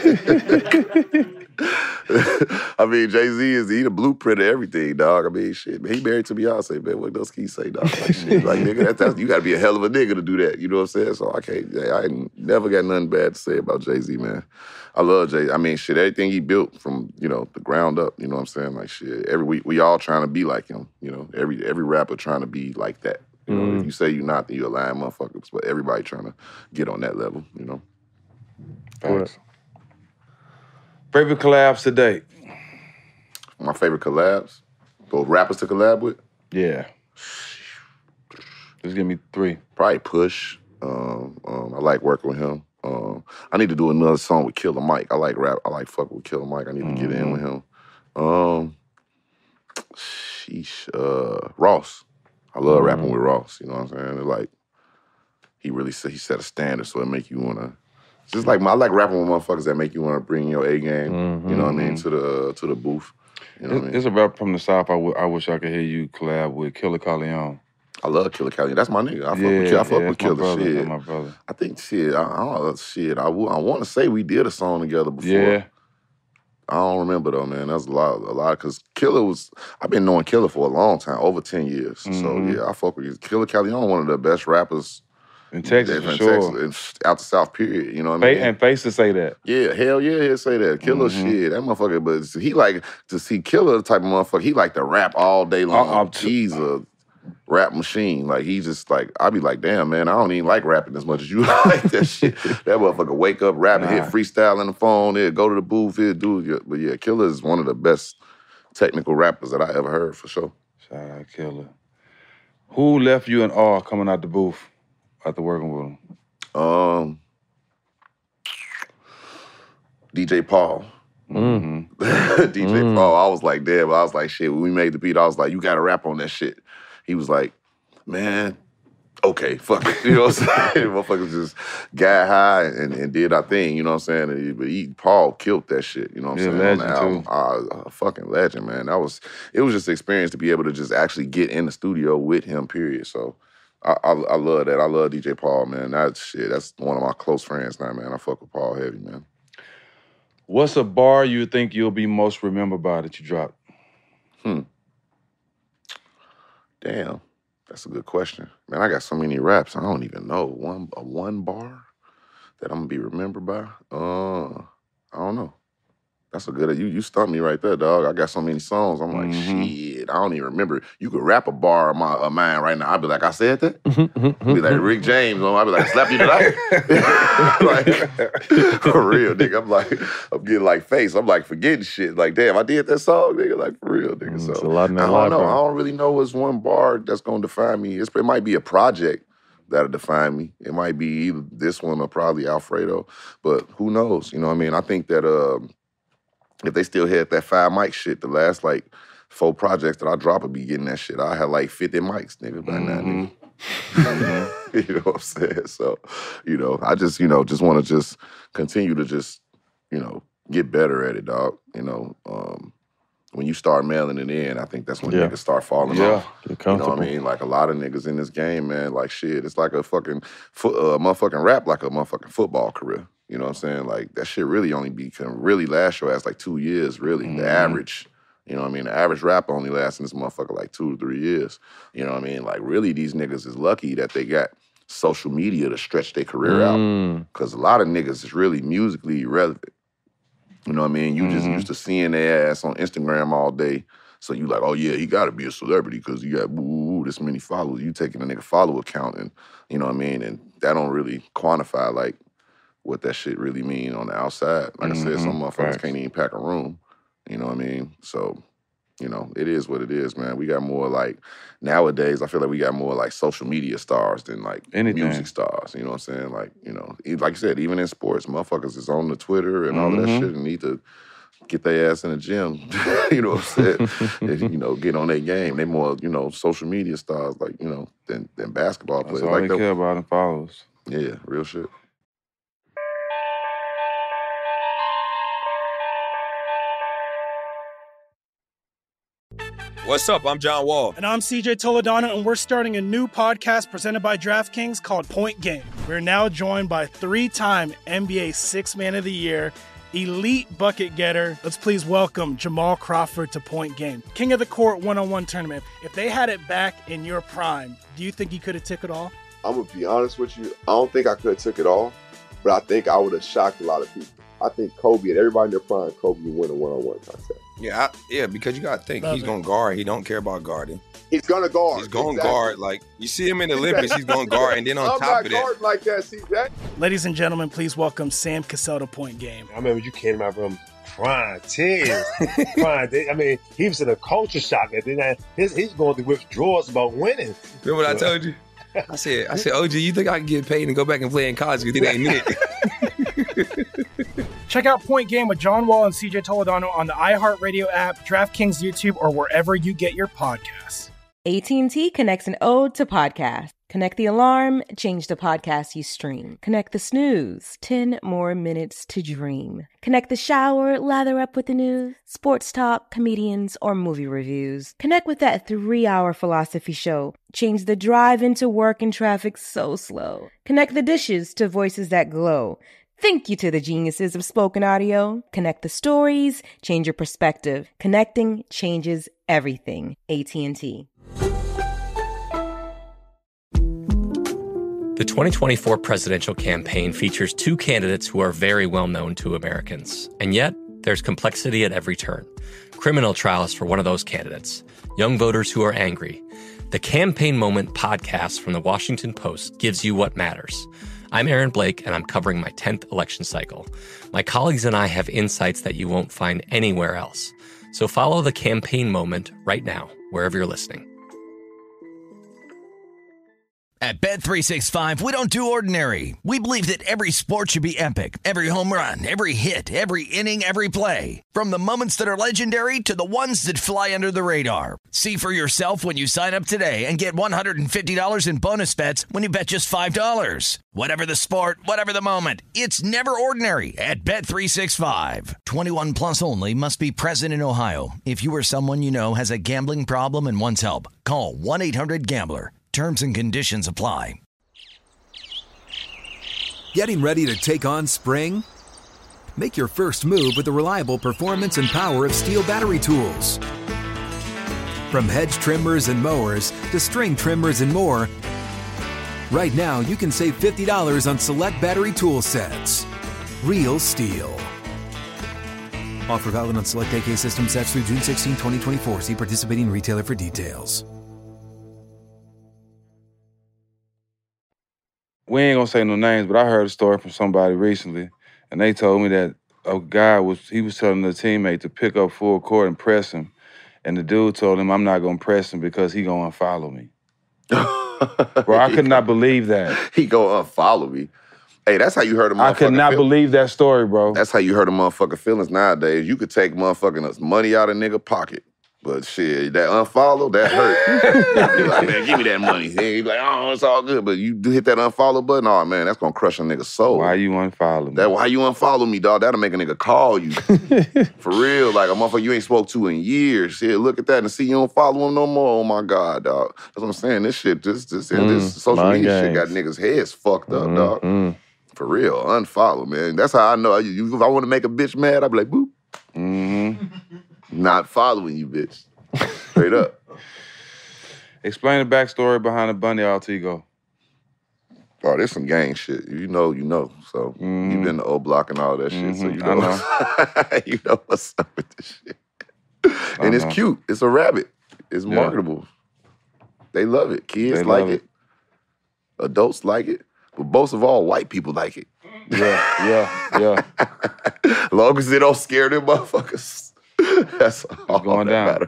I mean, Jay-Z he the blueprint of everything, dog. I mean, shit, man. He married to Beyonce, man. What else can you say, dog? Like, shit, like, nigga, that's you gotta be a hell of a nigga to do that. You know what I'm saying? So I ain't never got nothing bad to say about Jay-Z, man. I love Jay. I mean, shit, everything he built from, you know, the ground up, you know what I'm saying? Like, shit, every week we all trying to be like him, you know? Every rapper trying to be like that. You know, if you say you're not, then you're a lying motherfucker. But everybody trying to get on that level, you know? Thanks. Favorite collabs to date? My favorite collabs? Or rappers to collab with? Yeah. Just give me 3. Probably Push. I like working with him. I need to do another song with Killer Mike. I like rap. I like fucking with Killer Mike. I need to get in with him. Ross. I love rapping with Ross. You know what I'm saying? It's like he set a standard, so it make you wanna. Just like I like rapping with motherfuckers that make you wanna bring your A game. You know what I mean, to the booth. You know what I mean? It's a rapper from the South. I wish I could hear you collab with Killer Caleon. I love Killer Caleon. That's my nigga. I fuck with Killer. Brother, shit. That's my brother. I think shit. I don't know. Shit. I want to say we did a song together before. Yeah. I don't remember though, man. That's a lot, because Killer was. I've been knowing Killer for a long time, over 10 years. So yeah, I fuck with you. Killer Caleon, one of the best rappers in Texas, for sure. Texas, out the South, period. You know what I mean? And Face to say that. Yeah, hell yeah, he'll say that. Killer shit, that motherfucker. But he like to see Killer, the type of motherfucker. He like to rap all day long. He's a rap machine. Like he just like, I be like, damn man, I don't even like rapping as much as you like that shit. That motherfucker wake up rapping, hit freestyle on the phone, he'll go to the booth, he'll do it. But yeah, Killer is one of the best technical rappers that I ever heard, for sure. Shout out Killer. Who left you in awe coming out the booth after working with him? DJ Paul. DJ Paul, I was like, damn, I was like, shit, when we made the beat, I was like, you gotta rap on that shit. He was like, man, okay, fuck it. You know what I'm saying? Motherfuckers just got high and did our thing, you know what I'm saying? But Paul killed that shit, you know what I'm saying? Legend on the album. A fucking legend, man. It was just an experience to be able to just actually get in the studio with him, period. So I love that. I love DJ Paul, man. That's one of my close friends now, man. I fuck with Paul heavy, man. What's a bar you think you'll be most remembered by that you dropped? Damn, that's a good question. Man, I got so many raps, I don't even know. One bar that I'm gonna be remembered by? I don't know. That's a good, you stumped me right there, dog. I got so many songs, I'm like, shit, I don't even remember. You could rap a bar of mine right now, I'd be like, I said that? Be like Rick James, I'd be like, slap you tonight? Like, for real, nigga. I'm getting like face. I'm like forgetting shit. Like, damn, I did that song, nigga. Like, for real, nigga. So, it's a lot in that I don't know. I don't really know what's one bar that's gonna define me. It might be a project that'll define me. It might be either this one or probably Alfredo, but who knows? You know what I mean? I think that, if they still had that 5 mic shit, the last like 4 projects that I drop would be getting that shit. I had like 50 mics, nigga, by now, nigga. You know what I'm saying? So, you know, I just, just want to just continue to just, get better at it, dog. You know, when you start mailing it in, I think that's when niggas start falling off. Get comfortable. You know what I mean? Like a lot of niggas in this game, man, like shit, it's like a fucking motherfucking rap, like a motherfucking football career. You know what I'm saying? Like, that shit really can really last your ass like 2 years, really. The average, you know what I mean? The average rapper only lasts in this motherfucker like 2 to 3 years. You know what I mean? Like, really, these niggas is lucky that they got social media to stretch their career out. Because a lot of niggas is really musically irrelevant. You know what I mean? You just used to seeing their ass on Instagram all day. So you like, oh yeah, he gotta be a celebrity because he got this many followers. You taking a nigga follower count and, you know what I mean? And that don't really quantify like what that shit really mean on the outside. Like I said, some motherfuckers can't even pack a room. You know what I mean? So, it is what it is, man. We got more like, nowadays, I feel like we got more like social media stars than like music stars. You know what I'm saying? Like, like you said, even in sports, motherfuckers is on the Twitter and all that shit and need to get their ass in the gym. You know what I'm saying? And, get on their game. They more, social media stars like, than basketball players. That's all like they care about and followers. Yeah, real shit. What's up? I'm John Wall. And I'm CJ Toledano, and we're starting a new podcast presented by DraftKings called Point Game. We're now joined by 3-time NBA Sixth Man of the Year, elite bucket getter. Let's please welcome Jamal Crawford to Point Game. King of the Court one-on-one tournament. If they had it back in your prime, do you think you could have took it all? I'm going to be honest with you. I don't think I could have took it all, but I think I would have shocked a lot of people. I think Kobe and everybody in their prime, Kobe would win a one-on-one contest. Yeah, because you got to think, he's going to guard. He don't care about guarding. He's going to guard. He's going to guard. Like, you see him in the Olympics, he's going to guard. And then on top of that. I'm not guarding like that, CJ. Ladies and gentlemen, please welcome Sam Cassell to Point Game. I remember you came out from crying, tears. I mean, he was in a culture shock. And then he's going through withdrawals about winning. Remember what I told you? I said, OG, you think I can get paid and go back and play in college because it ain't it? Check out Point Game with John Wall and CJ Toledano on the iHeartRadio app, DraftKings YouTube, or wherever you get your podcasts. AT&T connects an ode to podcast. Connect the alarm, change the podcast you stream. Connect the snooze, 10 more minutes to dream. Connect the shower, lather up with the news, sports talk, comedians, or movie reviews. Connect with that 3-hour philosophy show. Change the drive into work and traffic so slow. Connect the dishes to voices that glow. Thank you to the geniuses of spoken audio. Connect the stories, change your perspective. Connecting changes everything. AT&T. The 2024 presidential campaign features two candidates who are very well known to Americans. And yet, there's complexity at every turn. Criminal trials for one of those candidates. Young voters who are angry. The Campaign Moment podcast from the Washington Post gives you what matters. I'm Aaron Blake, and I'm covering my 10th election cycle. My colleagues and I have insights that you won't find anywhere else. So follow The Campaign Moment right now, wherever you're listening. At Bet365, we don't do ordinary. We believe that every sport should be epic. Every home run, every hit, every inning, every play. From the moments that are legendary to the ones that fly under the radar. See for yourself when you sign up today and get $150 in bonus bets when you bet just $5. Whatever the sport, whatever the moment, it's never ordinary at Bet365. 21 plus only. Must be present in Ohio. If you or someone you know has a gambling problem and wants help, call 1-800-GAMBLER. Terms and conditions apply. Getting ready to take on spring? Make your first move with the reliable performance and power of Steel battery tools. From hedge trimmers and mowers to string trimmers and more, right now you can save $50 on select battery tool sets. Real Steel. Offer valid on select AK system sets through June 16, 2024. See participating retailer for details. We ain't gonna say no names, but I heard a story from somebody recently, and they told me that a guy was telling a teammate to pick up full court and press him, and the dude told him, "I'm not gonna press him because he gonna unfollow me." Bro, I could not believe that. He gonna unfollow me. Hey, that's how you hurt a motherfucker. I could not believe that story, bro. That's how you hurt a motherfucker feelings nowadays. You could take motherfucking money out of nigga pocket. But shit, that unfollow, that hurt. Be like, man, give me that money. He be like, oh, it's all good. But you do hit that unfollow button, oh man, that's gonna crush a nigga's soul. Why you unfollow me? Why you unfollow me, dog? That'll make a nigga call you. For real, like a motherfucker you ain't spoke to in years. Shit, look at that and see you don't follow him no more. Oh my God, dog. That's what I'm saying. This shit, this social media shit got niggas' heads fucked up, dog. For real, unfollow, man. That's how I know. If I want to make a bitch mad, I be like, boop. Not following you, bitch. Straight up. Explain the backstory behind the Bundy alter ego. Oh, there's some gang shit. You know. So you've been to O Block and all that shit. So you know, you know what's up with this shit. And it's cute. It's a rabbit. It's marketable. They love it. Kids like it. Adults like it. But most of all, white people like it. Yeah. Long as they don't scare them motherfuckers. That's all going down.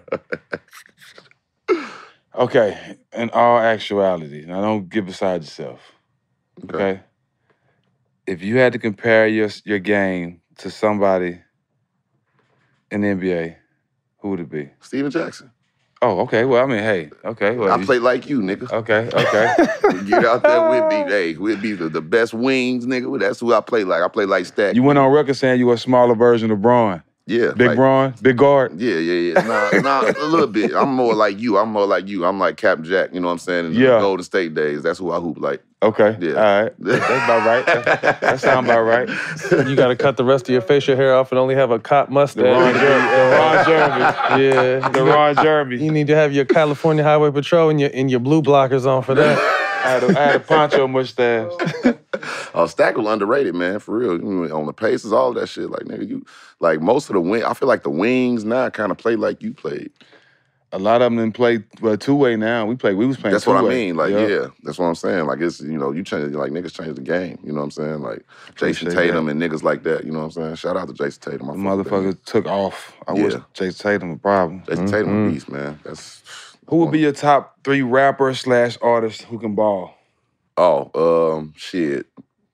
Okay, in all actuality, now don't get beside yourself. Okay? If you had to compare your game to somebody in the NBA, who would it be? Steven Jackson. Oh, okay. Well, I mean, hey, okay. Well, I play like you, nigga. Okay. Get out there, we'd be the best wings, nigga. That's who I play like. I play like Stack. You went on record saying you were a smaller version of Braun. Yeah. Big Braun? Big guard? Yeah. Nah, a little bit. I'm more like you. I'm like Captain Jack, you know what I'm saying? In the Golden State days, that's who I hoop like. Okay. Yeah. All right. That's about right. That sounds about right. You got to cut the rest of your facial hair off and only have a cop mustache. The Ron Jeremy. Yeah. The Ron Jeremy. You need to have your California Highway Patrol and your blue blockers on for that. I had a poncho mustache. Oh, Stack was underrated, man, for real. On the Pacers, all that shit. Like, nigga, you, like, most of the wings, I feel like the wings now kind of play like you played. A lot of them didn't play two-way now. We was playing That's two-way. That's what I mean. Like, yeah, that's what I'm saying. Like, it's, you change, like, niggas change the game. You know what I'm saying? Like, Jason Tatum and niggas like that. You know what I'm saying? Shout out to Jason Tatum. Motherfucker took off. I wish Jason Tatum a problem. Jason Tatum a beast, man. That's Who would be your top 3 rappers / artists who can ball? Oh, shit.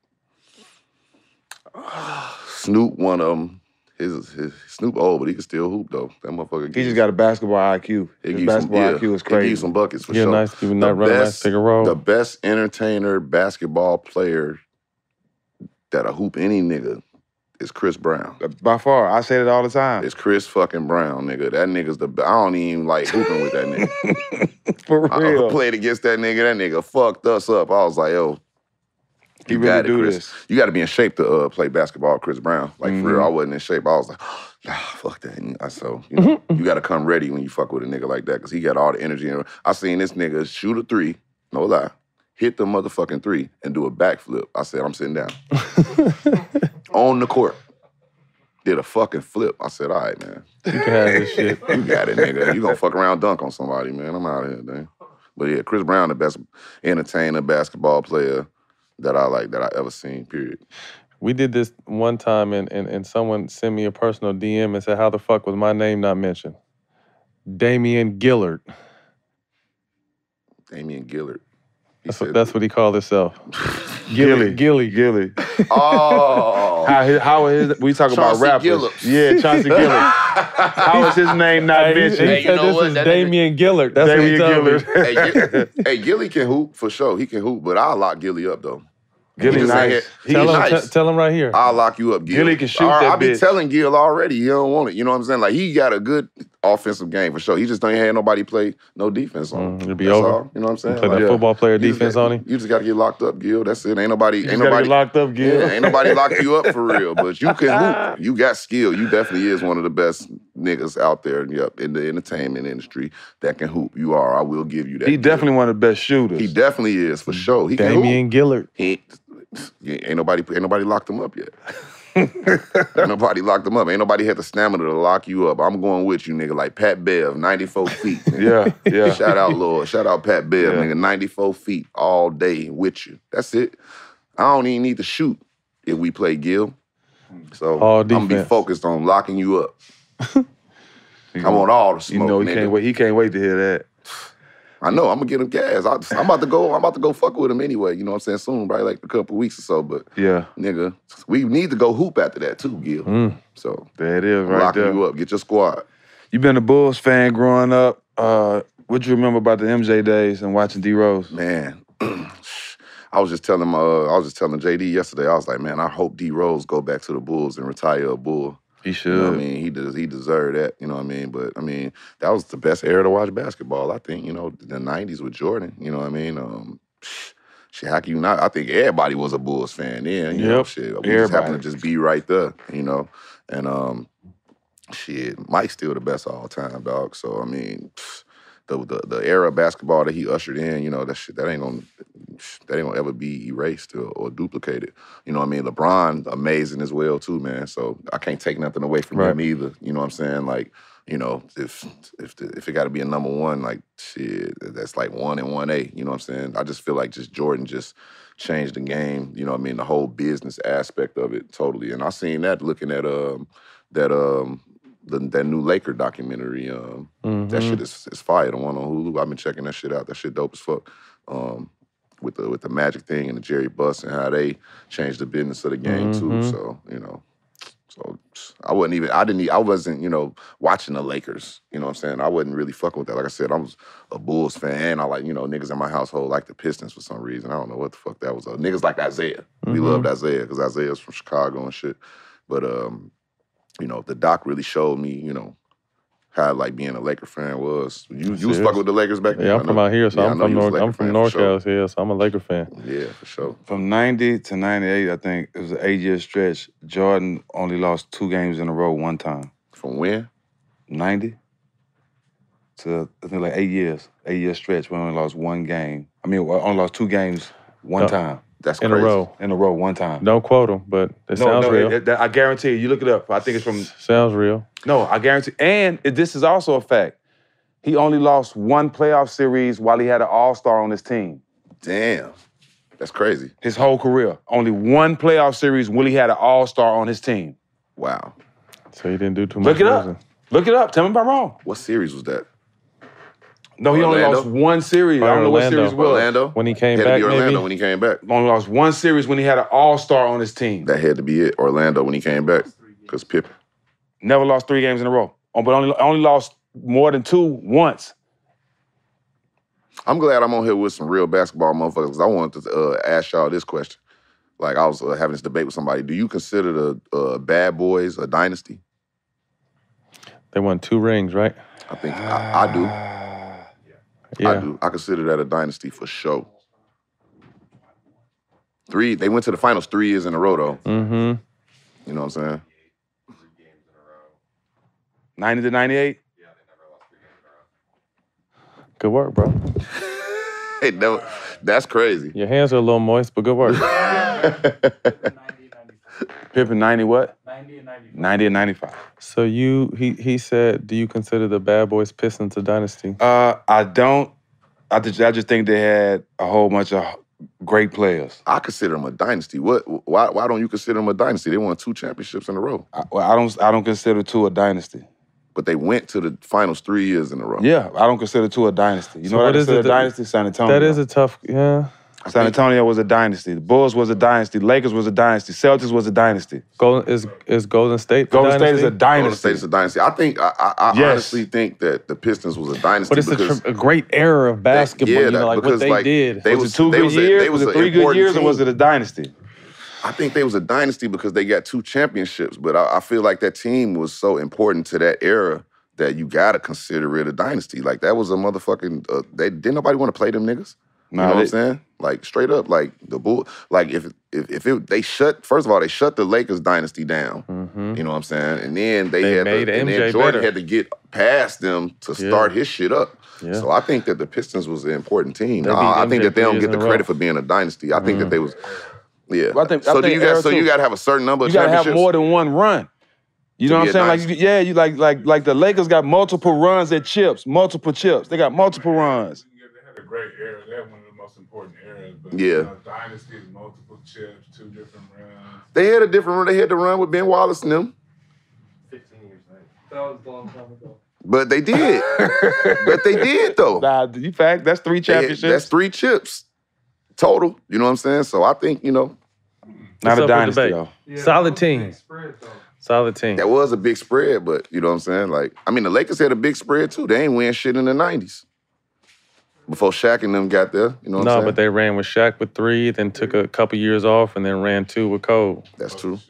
Snoop, one of them. His Snoop old, but he can still hoop though. That motherfucker. He just got a basketball IQ. His basketball IQ is crazy. He give some buckets for sure. Nice, give him that run, nice, take a roll. The best entertainer, basketball player that'll hoop any nigga is Chris Brown. By far, I say it all the time. It's Chris fucking Brown, nigga. That nigga's the. I don't even like hooping with that nigga. For real. I played against that nigga. That nigga fucked us up. I was like, yo. You really do this. You got to be in shape to play basketball, Chris Brown. Like, for real, I wasn't in shape. I was like, fuck that. And so, you know, you got to come ready when you fuck with a nigga like that because he got all the energy. I seen this nigga shoot a 3, no lie, hit the motherfucking 3 and do a backflip. I said, I'm sitting down. On the court. Did a fucking flip. I said, all right, man. You can have this shit. You got it, nigga. You gonna fuck around dunk on somebody, man. I'm out of here, man. But yeah, Chris Brown, the best entertainer, basketball player that I ever seen, period. We did this one time and someone sent me a personal DM and said, how the fuck was my name not mentioned? Damian Gillard. Damian Gillard. That's what he called himself. Gilly. Oh. How is we talk about rappers? Gillups. Yeah, Chauncey Gillups. How is his name not mentioned? He said this is Damian Gillard. That's Damian what he told me. Hey, Gilly can hoop for sure. He can hoop, but I'll lock Gilly up though. Gilly nice. Tell him right here. I'll lock you up, Gil. Gilly can shoot I that be bitch. telling Gil already, you don't want it. You know what I'm saying? Like, he got a good offensive game for sure. He just don't have nobody play no defense on him. It'll be That's over. all. You know what I'm saying? Play that football player defense on him. You just got to get locked up, Gil. That's it. Ain't nobody Get locked up, Gil. Yeah, ain't nobody lock you up for real. But you can hoop. You got skill. You definitely is one of the best niggas out there in the entertainment industry that can hoop. You are. I will give you that. He definitely one of the best shooters. He definitely is, for sure. He can hoop. Damian Gillard. Ain't nobody locked him up yet. Ain't nobody locked him up. Ain't nobody had the stamina to lock you up. I'm going with you, nigga. Like Pat Bev, 94 feet. Nigga. Yeah. Shout out, Lord. Shout out Pat Bev, nigga. 94 feet all day with you. That's it. I don't even need to shoot if we play Gil. So I'm gonna be focused on locking you up. I want all the smoke. You know, nigga. he can't wait to hear that. I know, I'm gonna get him gas. I'm about to go fuck with him anyway, you know what I'm saying, soon, probably like a couple weeks or so, but yeah, nigga, we need to go hoop after that too, Gil. So there it is right locking there. you up, get your squad. You been a Bulls fan growing up. What you remember about the MJ days and watching D-Rose? Man, I was just telling JD yesterday, I was like, man, I hope D-Rose go back to the Bulls and retire a Bull. He should. You know what I mean? He deserved that, you know what I mean? But, I mean, that was the best era to watch basketball, I think, you know, the 90s with Jordan, you know what I mean? Shit, how can you not? I think everybody was a Bulls fan then, you know, shit. We just happened to just be right there, you know? And, shit, Mike's still the best of all time, dog. So, I mean, the era of basketball that he ushered in, you know, that ain't gonna ever be erased or duplicated. You know what I mean? LeBron, amazing as well too, man. So I can't take nothing away from him either. You know what I'm saying? Like, you know, if it got to be a number one, like shit, that's like 1 and 1A. You know what I'm saying? I just feel like Jordan just changed the game. You know what I mean? The whole business aspect of it totally. And I seen that looking at that new Laker documentary. That shit is fire. The one on Hulu. I've been checking that shit out. That shit dope as fuck. With the Magic thing and the Jerry Buss and how they changed the business of the game too. So, you know, I wasn't, you know, watching the Lakers. You know what I'm saying? I wasn't really fucking with that. Like I said, I was a Bulls fan. I like, you know, niggas in my household like the Pistons for some reason. I don't know what the fuck that was. Niggas like Isaiah. We loved Isaiah because Isaiah's from Chicago and shit. But, you know, the doc really showed me, you know, how like being a Laker fan was. You was fucking with the Lakers back then? Yeah, I'm from out here, so I'm from NorCal here, so I'm a Laker fan. Yeah, for sure. From 90 to 98, I think it was an 8-year stretch. Jordan only lost 2 games in a row one time. From when? 90 to, I think, like 8 years. 8-year stretch. We only lost 1 game. I mean, we only lost 2 games one time. That's in crazy. a row. One time. Don't quote him, but it sounds real. I guarantee you. You look it up. I think it's from... Sounds real. No, I guarantee. And this is also a fact. He only lost 1 playoff series while he had an all-star on his team. Damn. That's crazy. His whole career. Only 1 playoff series when he had an all-star on his team. Wow. So he didn't do too much. Look it up. Look it up. Tell me if I'm wrong. What series was that? No, he only lost one series. I don't know what series it was. Orlando. When he came Had back, to be Orlando maybe? when he came back. Only lost one series when he had an all-star on his team. That had to be it. Orlando when he came back. Because Pippen. Never lost 3 games in a row. But only lost more than 2 once. I'm glad I'm on here with some real basketball motherfuckers because I wanted to ask y'all this question. Like, I was having this debate with somebody. Do you consider the Bad Boys a dynasty? They won 2 rings, right? I think I do. Yeah. I do. I consider that a dynasty for sure. 3, they went to the finals 3 years in a row, though. Mm-hmm. You know what I'm saying? 90 to 98? Good work, bro. Hey, no, that's crazy. Your hands are a little moist, but good work. Pippen 90 what? 90 and 95. So he said, do you consider the Bad Boys Pistons a dynasty? I don't. I just think they had a whole bunch of great players. I consider them a dynasty. Why don't you consider them a dynasty? They won 2 championships in a row. I don't consider 2 a dynasty. But they went to the finals 3 years in a row. Yeah, I don't consider 2 a dynasty. You know what I consider a dynasty? San Antonio. That is a tough, yeah. San Antonio was a dynasty. The Bulls was a dynasty. Lakers was a dynasty. Celtics was a dynasty. Is Golden State Golden State is a dynasty. Golden State is a dynasty. I think I honestly think that the Pistons was a dynasty. But it's a great era of basketball. What they did. Was it 2 good years? Was it 3 good years, or was it a dynasty? I think they was a dynasty because they got 2 championships. But I feel like that team was so important to that era that you gotta consider it a dynasty. Like that was a motherfucking. Didn't nobody want to play them niggas. You know what I'm saying? Like straight up, like the Bull. Like they shut. First of all, they shut the Lakers dynasty down. Mm-hmm. You know what I'm saying? And then they had made and MJ then Jordan better. had to get past them to start his shit up. Yeah. So I think that the Pistons was an important team. They beat I MJ think that they don't 3 get the years in a credit row. for being a dynasty. I think that they was. Yeah. Well, I think so you era too. got to have a certain number of You gotta have championships. more than one run. You know what I'm saying? You like the Lakers got multiple runs at chips, multiple chips. They got multiple runs. They had a great era. They had one of the most important eras. But, Yeah. Dynasties, multiple chips, 2 different runs. They had a different run. They had to run with Ben Wallace and them. 15 years later. That was a long time ago. But they did. But they did, though. In fact, that's 3 championships. That's 3 chips total. You know what I'm saying? So I think, not What's a up dynasty, with though. debate? Solid team. Solid team. That was a big spread, but you know what I'm saying? Like, I mean, the Lakers had a big spread, too. They ain't win shit in the 90s. Before Shaq and them got there, you know what I'm saying? No, but they ran with Shaq with 3, then took a couple years off, and then ran 2 with Cole. That's true.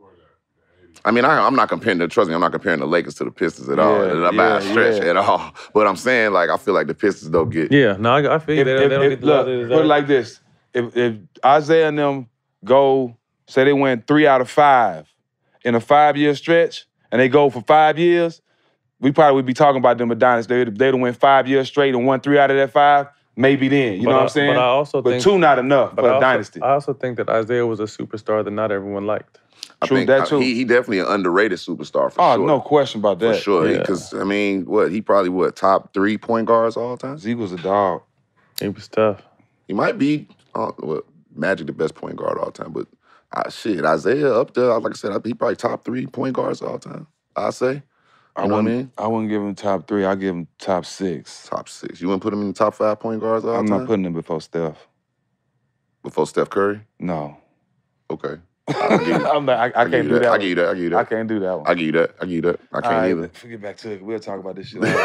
I mean, I'm not comparing I'm not comparing the Lakers to the Pistons at all. By a stretch at all. But I'm saying, like, I feel like the Pistons don't get. Yeah, no, I feel you. They don't get the love they deserve. Put it like this. If Isaiah and them go, say they win 3 out of 5 in a 5-year stretch, and they go for 5 years, we probably would be talking about them a dynasty. They'd win 5 years straight and won 3 out of that 5, maybe then. You know what I'm saying? But I also think 2 not enough for a dynasty. I also think that Isaiah was a superstar that not everyone liked. I think he definitely an underrated superstar for sure. Oh, no question about that. For sure. Yeah. Because, I mean, he probably, top 3 point guards all time? He was a dog. He was tough. He might be, Magic the best point guard all time, but Isaiah up there, like I said, he probably top 3 point guards all time, I say. You know what I mean? I wouldn't give him top 3. I'd give him top 6. Top 6. You wouldn't put him in the top 5 point guards all I'm time? not putting him before Steph. Before Steph Curry? No. Okay. I can't do that. I give you that. I can't do that one. I give you that. I can't either. Forget back to it. We'll talk about this shit later.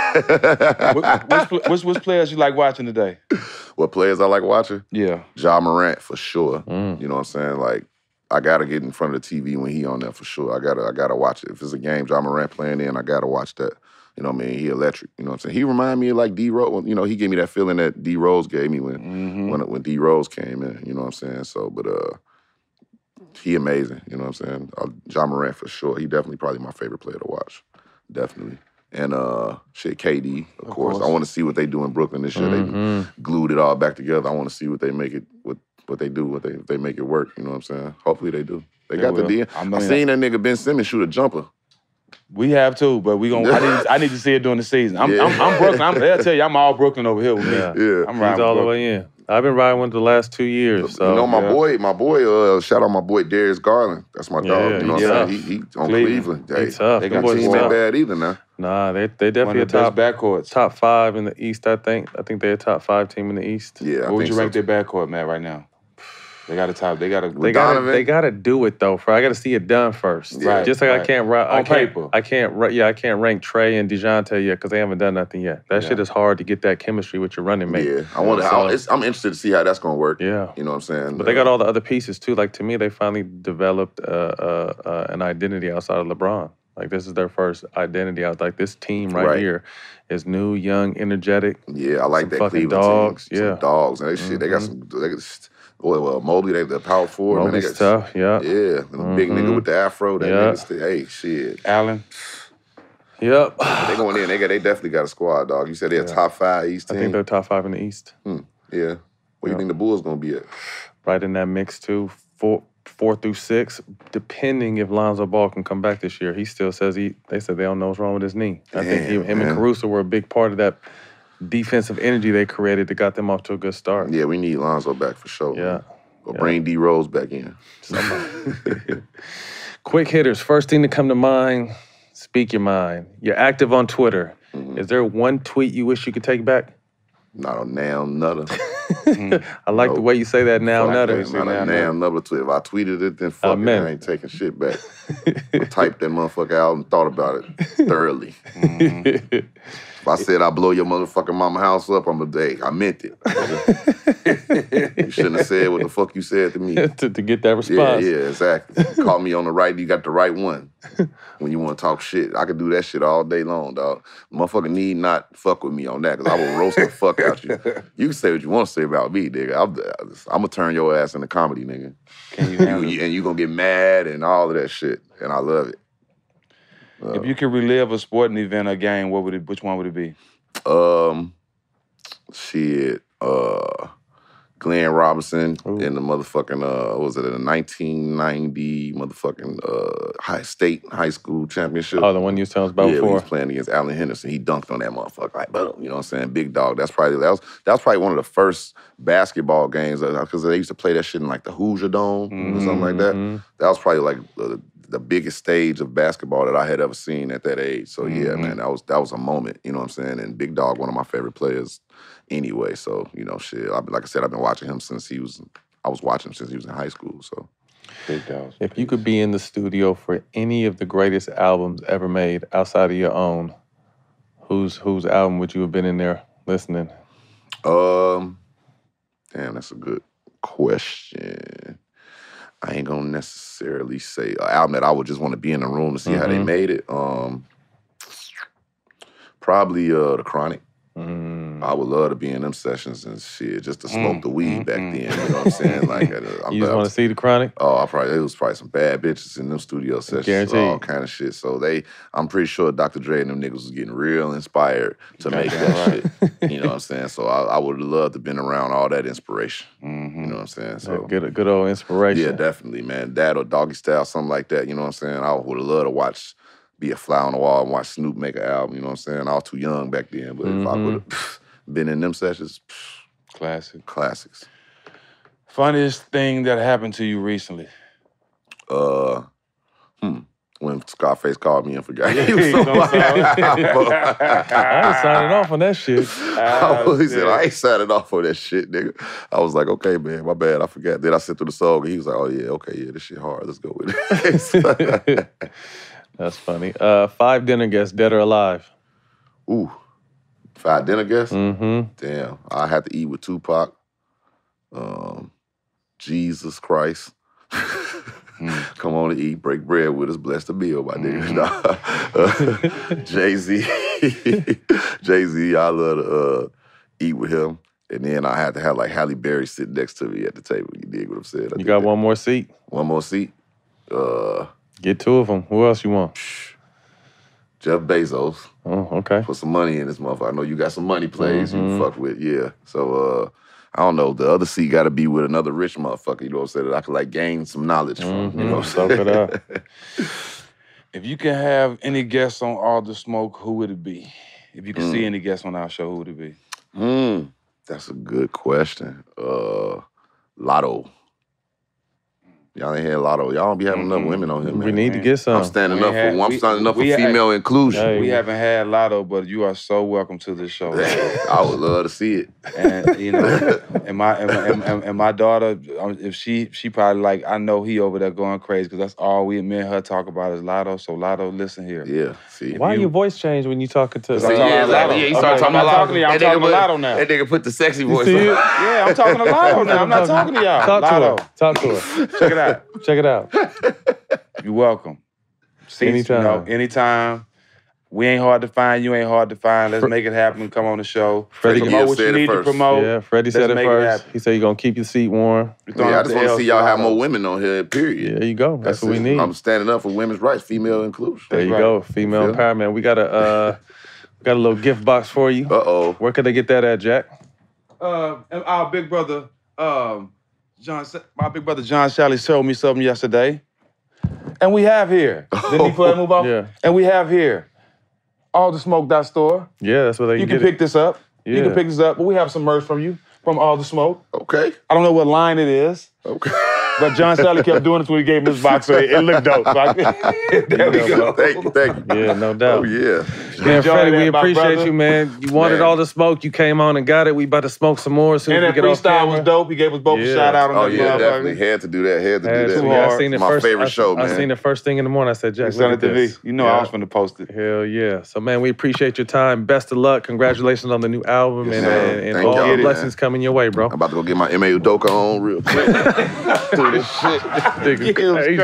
which players you like watching today? What players I like watching? Yeah. Ja Morant for sure. You know what I'm saying? Like, I gotta get in front of the TV when he on there for sure. I gotta watch it. If it's a game Ja Morant playing in, I gotta watch that. You know what I mean? He electric. You know what I'm saying? He remind me of like D Rose. You know, he gave me that feeling that D Rose gave me when D Rose came in. You know what I'm saying? So, but he amazing. You know what I'm saying? Ja Morant for sure. He definitely probably my favorite player to watch. Definitely. And KD, of course. I want to see what they do in Brooklyn this year. They glued it all back together. I want to see what they make it, what they do, if they make it work. You know what I'm saying? Hopefully they do. They got the D. I seen that nigga Ben Simmons shoot a jumper. We have too, but we gonna. I need to see it during the season. I'm Brooklyn. I'll tell you, I'm all Brooklyn over here with me. Yeah. I'm riding He's all the Brooklyn. way in. I've been riding one the last 2 years. So, you know, my boy, shout out my boy Darius Garland. That's my dog. You know what I'm saying? He on Cleveland. Hey, He's tough. They got team ain't bad either now. Nah, they definitely One of the best backcourts. top 5 in the East, I think. I think they're a top 5 team in the East. Yeah, What would you rank their backcourt, Matt, right now? They got to do it though. I got to see it done first. Right, Just like right. I can't rank Trey and DeJounte yet because they haven't done nothing yet. That shit is hard to get that chemistry with your running mate. Yeah, I wonder how. I'm interested to see how that's gonna work. Yeah, you know what I'm saying. But they got all the other pieces too. Like to me, they finally developed an identity outside of LeBron. Like this is their first identity out. Like this team right here is new, young, energetic. Yeah, I like some that fucking Cleveland dogs. team. Yeah, Some dogs and they shit. They got some. Well, Mobley, they the power forward. Mobley's Man, they got, tough. Yeah, the big nigga with the afro. That nigga still, hey, shit. Allen. Yep. They going in. They definitely got a squad, dog. You said they're top 5 East team. I think they're top 5 in the East. Yeah. Where you think the Bulls gonna be at? Right in that mix too. 4 through 6, depending if Lonzo Ball can come back this year. He still says they said they don't know what's wrong with his knee. I think him and Caruso were a big part of that defensive energy they created that got them off to a good start. Yeah, we need Lonzo back for sure. Yeah. Or bring D Rose back in. Quick hitters. First thing to come to mind, speak your mind. You're active on Twitter. Is there one tweet you wish you could take back? Not a damn nutter. I like the way you say that now, nutter. Not a damn nutter tweet. If I tweeted it, then fuck it. I ain't taking shit back. I typed that motherfucker out and thought about it thoroughly. If I said I blow your motherfucking mama house up, I'm a day. I meant it. You shouldn't have said what the fuck you said to me. to get that response. Yeah, exactly. You caught me on the right, you got the right one. When you want to talk shit, I could do that shit all day long, dog. Motherfucker need not fuck with me on that, because I will roast the fuck out you. You can say what you want to say about me, nigga. I'm going to turn your ass into comedy, nigga. Can you handle it? And you going to get mad and all of that shit, and I love it. If you could relive a sporting event or game, which one would it be? Glenn Robinson in the motherfucking, what was it, in the 1990 motherfucking high school championship. Oh, the one you was telling us about before? Yeah, he was playing against Allen Henderson. He dunked on that motherfucker, like, boom, you know what I'm saying? Big dog. That was probably one of the first basketball games, because they used to play that shit in like the Hoosier Dome or something like that. That was probably like the biggest stage of basketball that I had ever seen at that age. So yeah, man, that was a moment, you know what I'm saying? And Big Dog, one of my favorite players anyway. So, you know, shit, like I said, I've been watching him since I was watching him since he was in high school, so. Big Dog. If you could be in the studio for any of the greatest albums ever made outside of your own, whose album would you have been in there listening? Damn, that's a good question. I ain't gonna necessarily say an album that I would just want to be in the room to see how they made it. Probably The Chronic. I would love to be in them sessions and shit, just to smoke the weed back then. You know what I'm saying? Like, you just want to see The Chronic? Oh, it was probably some bad bitches in them studio sessions, Guaranteed. all kind of shit. So I'm pretty sure Dr. Dre and them niggas was getting real inspired to make that shit. You know what I'm saying? So I would have loved to have been around all that inspiration. You know what I'm saying? So good old inspiration. Yeah, definitely, man. That or Doggy Style, something like that. You know what I'm saying? I would have loved to be a fly on the wall and watch Snoop make an album. You know what I'm saying? I was too young back then, but if I would have been in them sessions, classics. Funniest thing that happened to you recently? When Scarface called me and forgot. He was I ain't signing off on that shit. He said, I ain't signing off on that shit, nigga. I was like, okay, man, my bad, I forgot. Then I sent through the song, and he was like, oh, yeah, okay, yeah, this shit hard. Let's go with it. That's funny. 5 dinner guests, dead or alive? Ooh. 5 dinner guests? Mm-hmm. Damn. I had to eat with Tupac. Jesus Christ. Come on and eat, break bread with us, bless the meal, my nigga. Jay-Z. I love to eat with him. And then I had to have like Halle Berry sitting next to me at the table. You dig what I'm saying? You got one more seat? One more seat? Get 2 of them. Who else you want? Jeff Bezos. Oh, okay. Put some money in this motherfucker. I know you got some money plays you can fuck with, yeah. So, I don't know. The other seat got to be with another rich motherfucker, you know what I'm saying, that I could like gain some knowledge from, you know what I'm saying? If you can have any guests on All the Smoke, who would it be? If you could see any guests on our show, who would it be? That's a good question. Lotto. Y'all ain't had Lotto. Y'all don't be having enough women on here, man. We need to get some. I'm standing up for female inclusion. We haven't had Lotto, but you are so welcome to the show. I would love to see it. And you know, and my daughter, if she probably like, I know he over there going crazy because that's all me and her talk about is Lotto. So Lotto, listen here. Yeah, see. Why your voice change when you talking to? He started talking about Lotto. I'm talking to Lotto now. That nigga put the sexy voice on. Yeah, I'm talking to Lotto now. I'm not talking to y'all. Talk to her. Check it out. Check it out. You're welcome. See, Anytime. Anytime. We ain't hard to find. You ain't hard to find. Let's make it happen. Come on the show. Freddie promote what you need to promote. Yeah, Freddie said it first. He said you're going to keep your seat warm. Yeah, I just want to see y'all have more women on here, period. There you go. That's what we need. I'm standing up for women's rights, female inclusion. There you go. Female empowerment. We got a little gift box for you. Uh-oh. Where could they get that at, Jack? Our big brother, my big brother John Shally showed me something yesterday. And we have here. Didn't he play a move off? Yeah. And we have here allthesmoke.store. Yeah, that's where they You can can get pick this up. Yeah. You can pick this up, but we have some merch from you, from All the Smoke. Okay. I don't know what line it is. Okay. But John Shally kept doing this when he gave him his box, so it looked dope. So there we go. Thank you. Yeah, no doubt. Oh, yeah. Man, Freddie, we my appreciate brother. you, man. You wanted all the smoke. You came on and got it. We about to smoke some more as soon And as we that get off freestyle camera. was dope. He gave us both a shout out on Oh, that yeah, motherfucker. definitely. Had to do that. Yeah, I seen it My first, favorite show, man. I seen it first thing in the morning. I said, Jack, It's look on at the TV. this. You know I was finna post it. Hell yeah. So, man, we appreciate your time. Best of luck. Congratulations on the new album Yes, and sir. and Thank all y'all, the blessings man. coming your way, bro. I'm about to go get my M.A. Udoka on real quick. Do this shit. Hey,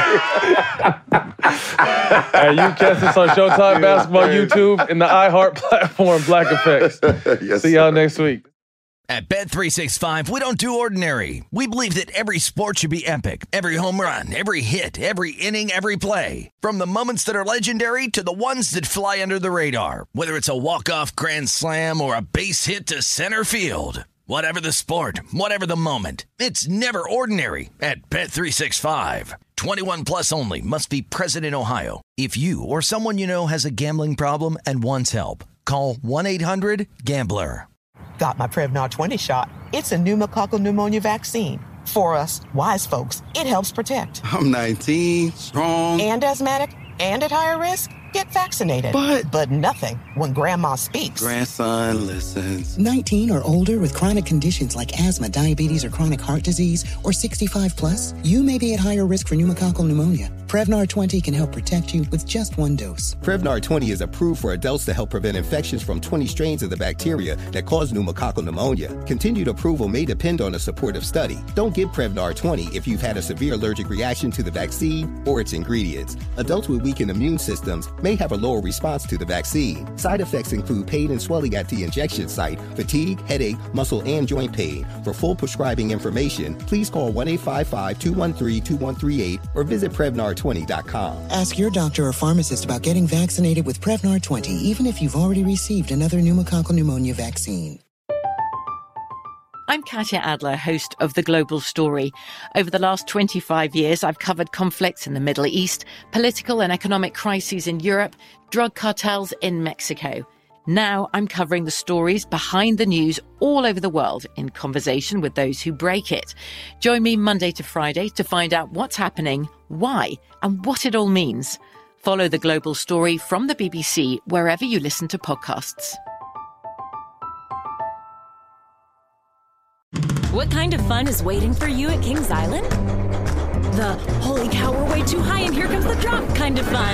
you catch us on Showtime Basketball YouTube and the iHeart platform, Black Effects. Yes, See y'all next week. At Bet365, we don't do ordinary. We believe that every sport should be epic. Every home run, every hit, every inning, every play. From the moments that are legendary to the ones that fly under the radar. Whether it's a walk-off grand slam or a base hit to center field. Whatever the sport, whatever the moment, it's never ordinary at Bet365. 21 plus only. Must be present in Ohio. If you or someone you know has a gambling problem and wants help, call 1-800-GAMBLER. Got my Prevnar 20 shot. It's a pneumococcal pneumonia vaccine. For us, wise folks, it helps protect. I'm 19, strong. And asthmatic, and at higher risk? Get vaccinated. But nothing when grandma speaks. Grandson listens. 19 or older with chronic conditions like asthma, diabetes, or chronic heart disease, or 65 plus, you may be at higher risk for pneumococcal pneumonia. Prevnar 20 can help protect you with just one dose. Prevnar 20 is approved for adults to help prevent infections from 20 strains of the bacteria that cause pneumococcal pneumonia. Continued approval may depend on a supportive study. Don't give Prevnar 20 if you've had a severe allergic reaction to the vaccine or its ingredients. Adults with weakened immune systems may have a lower response to the vaccine. Side effects include pain and swelling at the injection site, fatigue, headache, muscle, and joint pain. For full prescribing information, please call 1-855-213-2138 or visit Prevnar20.com. Ask your doctor or pharmacist about getting vaccinated with Prevnar 20, even if you've already received another pneumococcal pneumonia vaccine. I'm Katya Adler, host of The Global Story. Over the last 25 years, I've covered conflicts in the Middle East, political and economic crises in Europe, drug cartels in Mexico. Now I'm covering the stories behind the news all over the world in conversation with those who break it. Join me Monday to Friday to find out what's happening, why, and what it all means. Follow The Global Story from the BBC wherever you listen to podcasts. What kind of fun is waiting for you at Kings Island? The holy cow, we're way too high and here comes the drop kind of fun.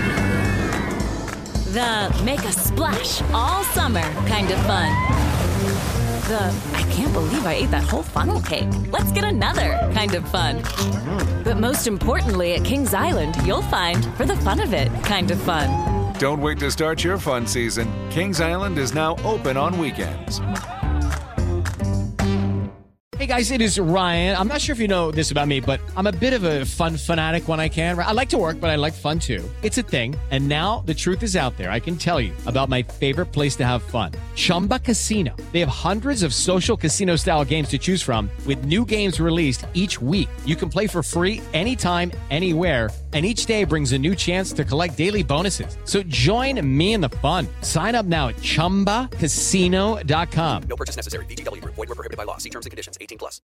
The make a splash all summer kind of fun. The I can't believe I ate that whole funnel cake. Let's get another kind of fun. But most importantly, at Kings Island, you'll find for the fun of it kind of fun. Don't wait to start your fun season. Kings Island is now open on weekends. Hey, Hey, guys, it is Ryan. I'm not sure if you know this about me, but I'm a bit of a fun fanatic when I can. I like to work, but I like fun, too. It's a thing. And now the truth is out there. I can tell you about my favorite place to have fun. Chumba Casino. They have hundreds of social casino-style games to choose from with new games released each week. You can play for free anytime, anywhere, and each day brings a new chance to collect daily bonuses. So join me in the fun. Sign up now at ChumbaCasino.com. No purchase necessary. VGW Group. Void where prohibited by law. See terms and conditions. 18+.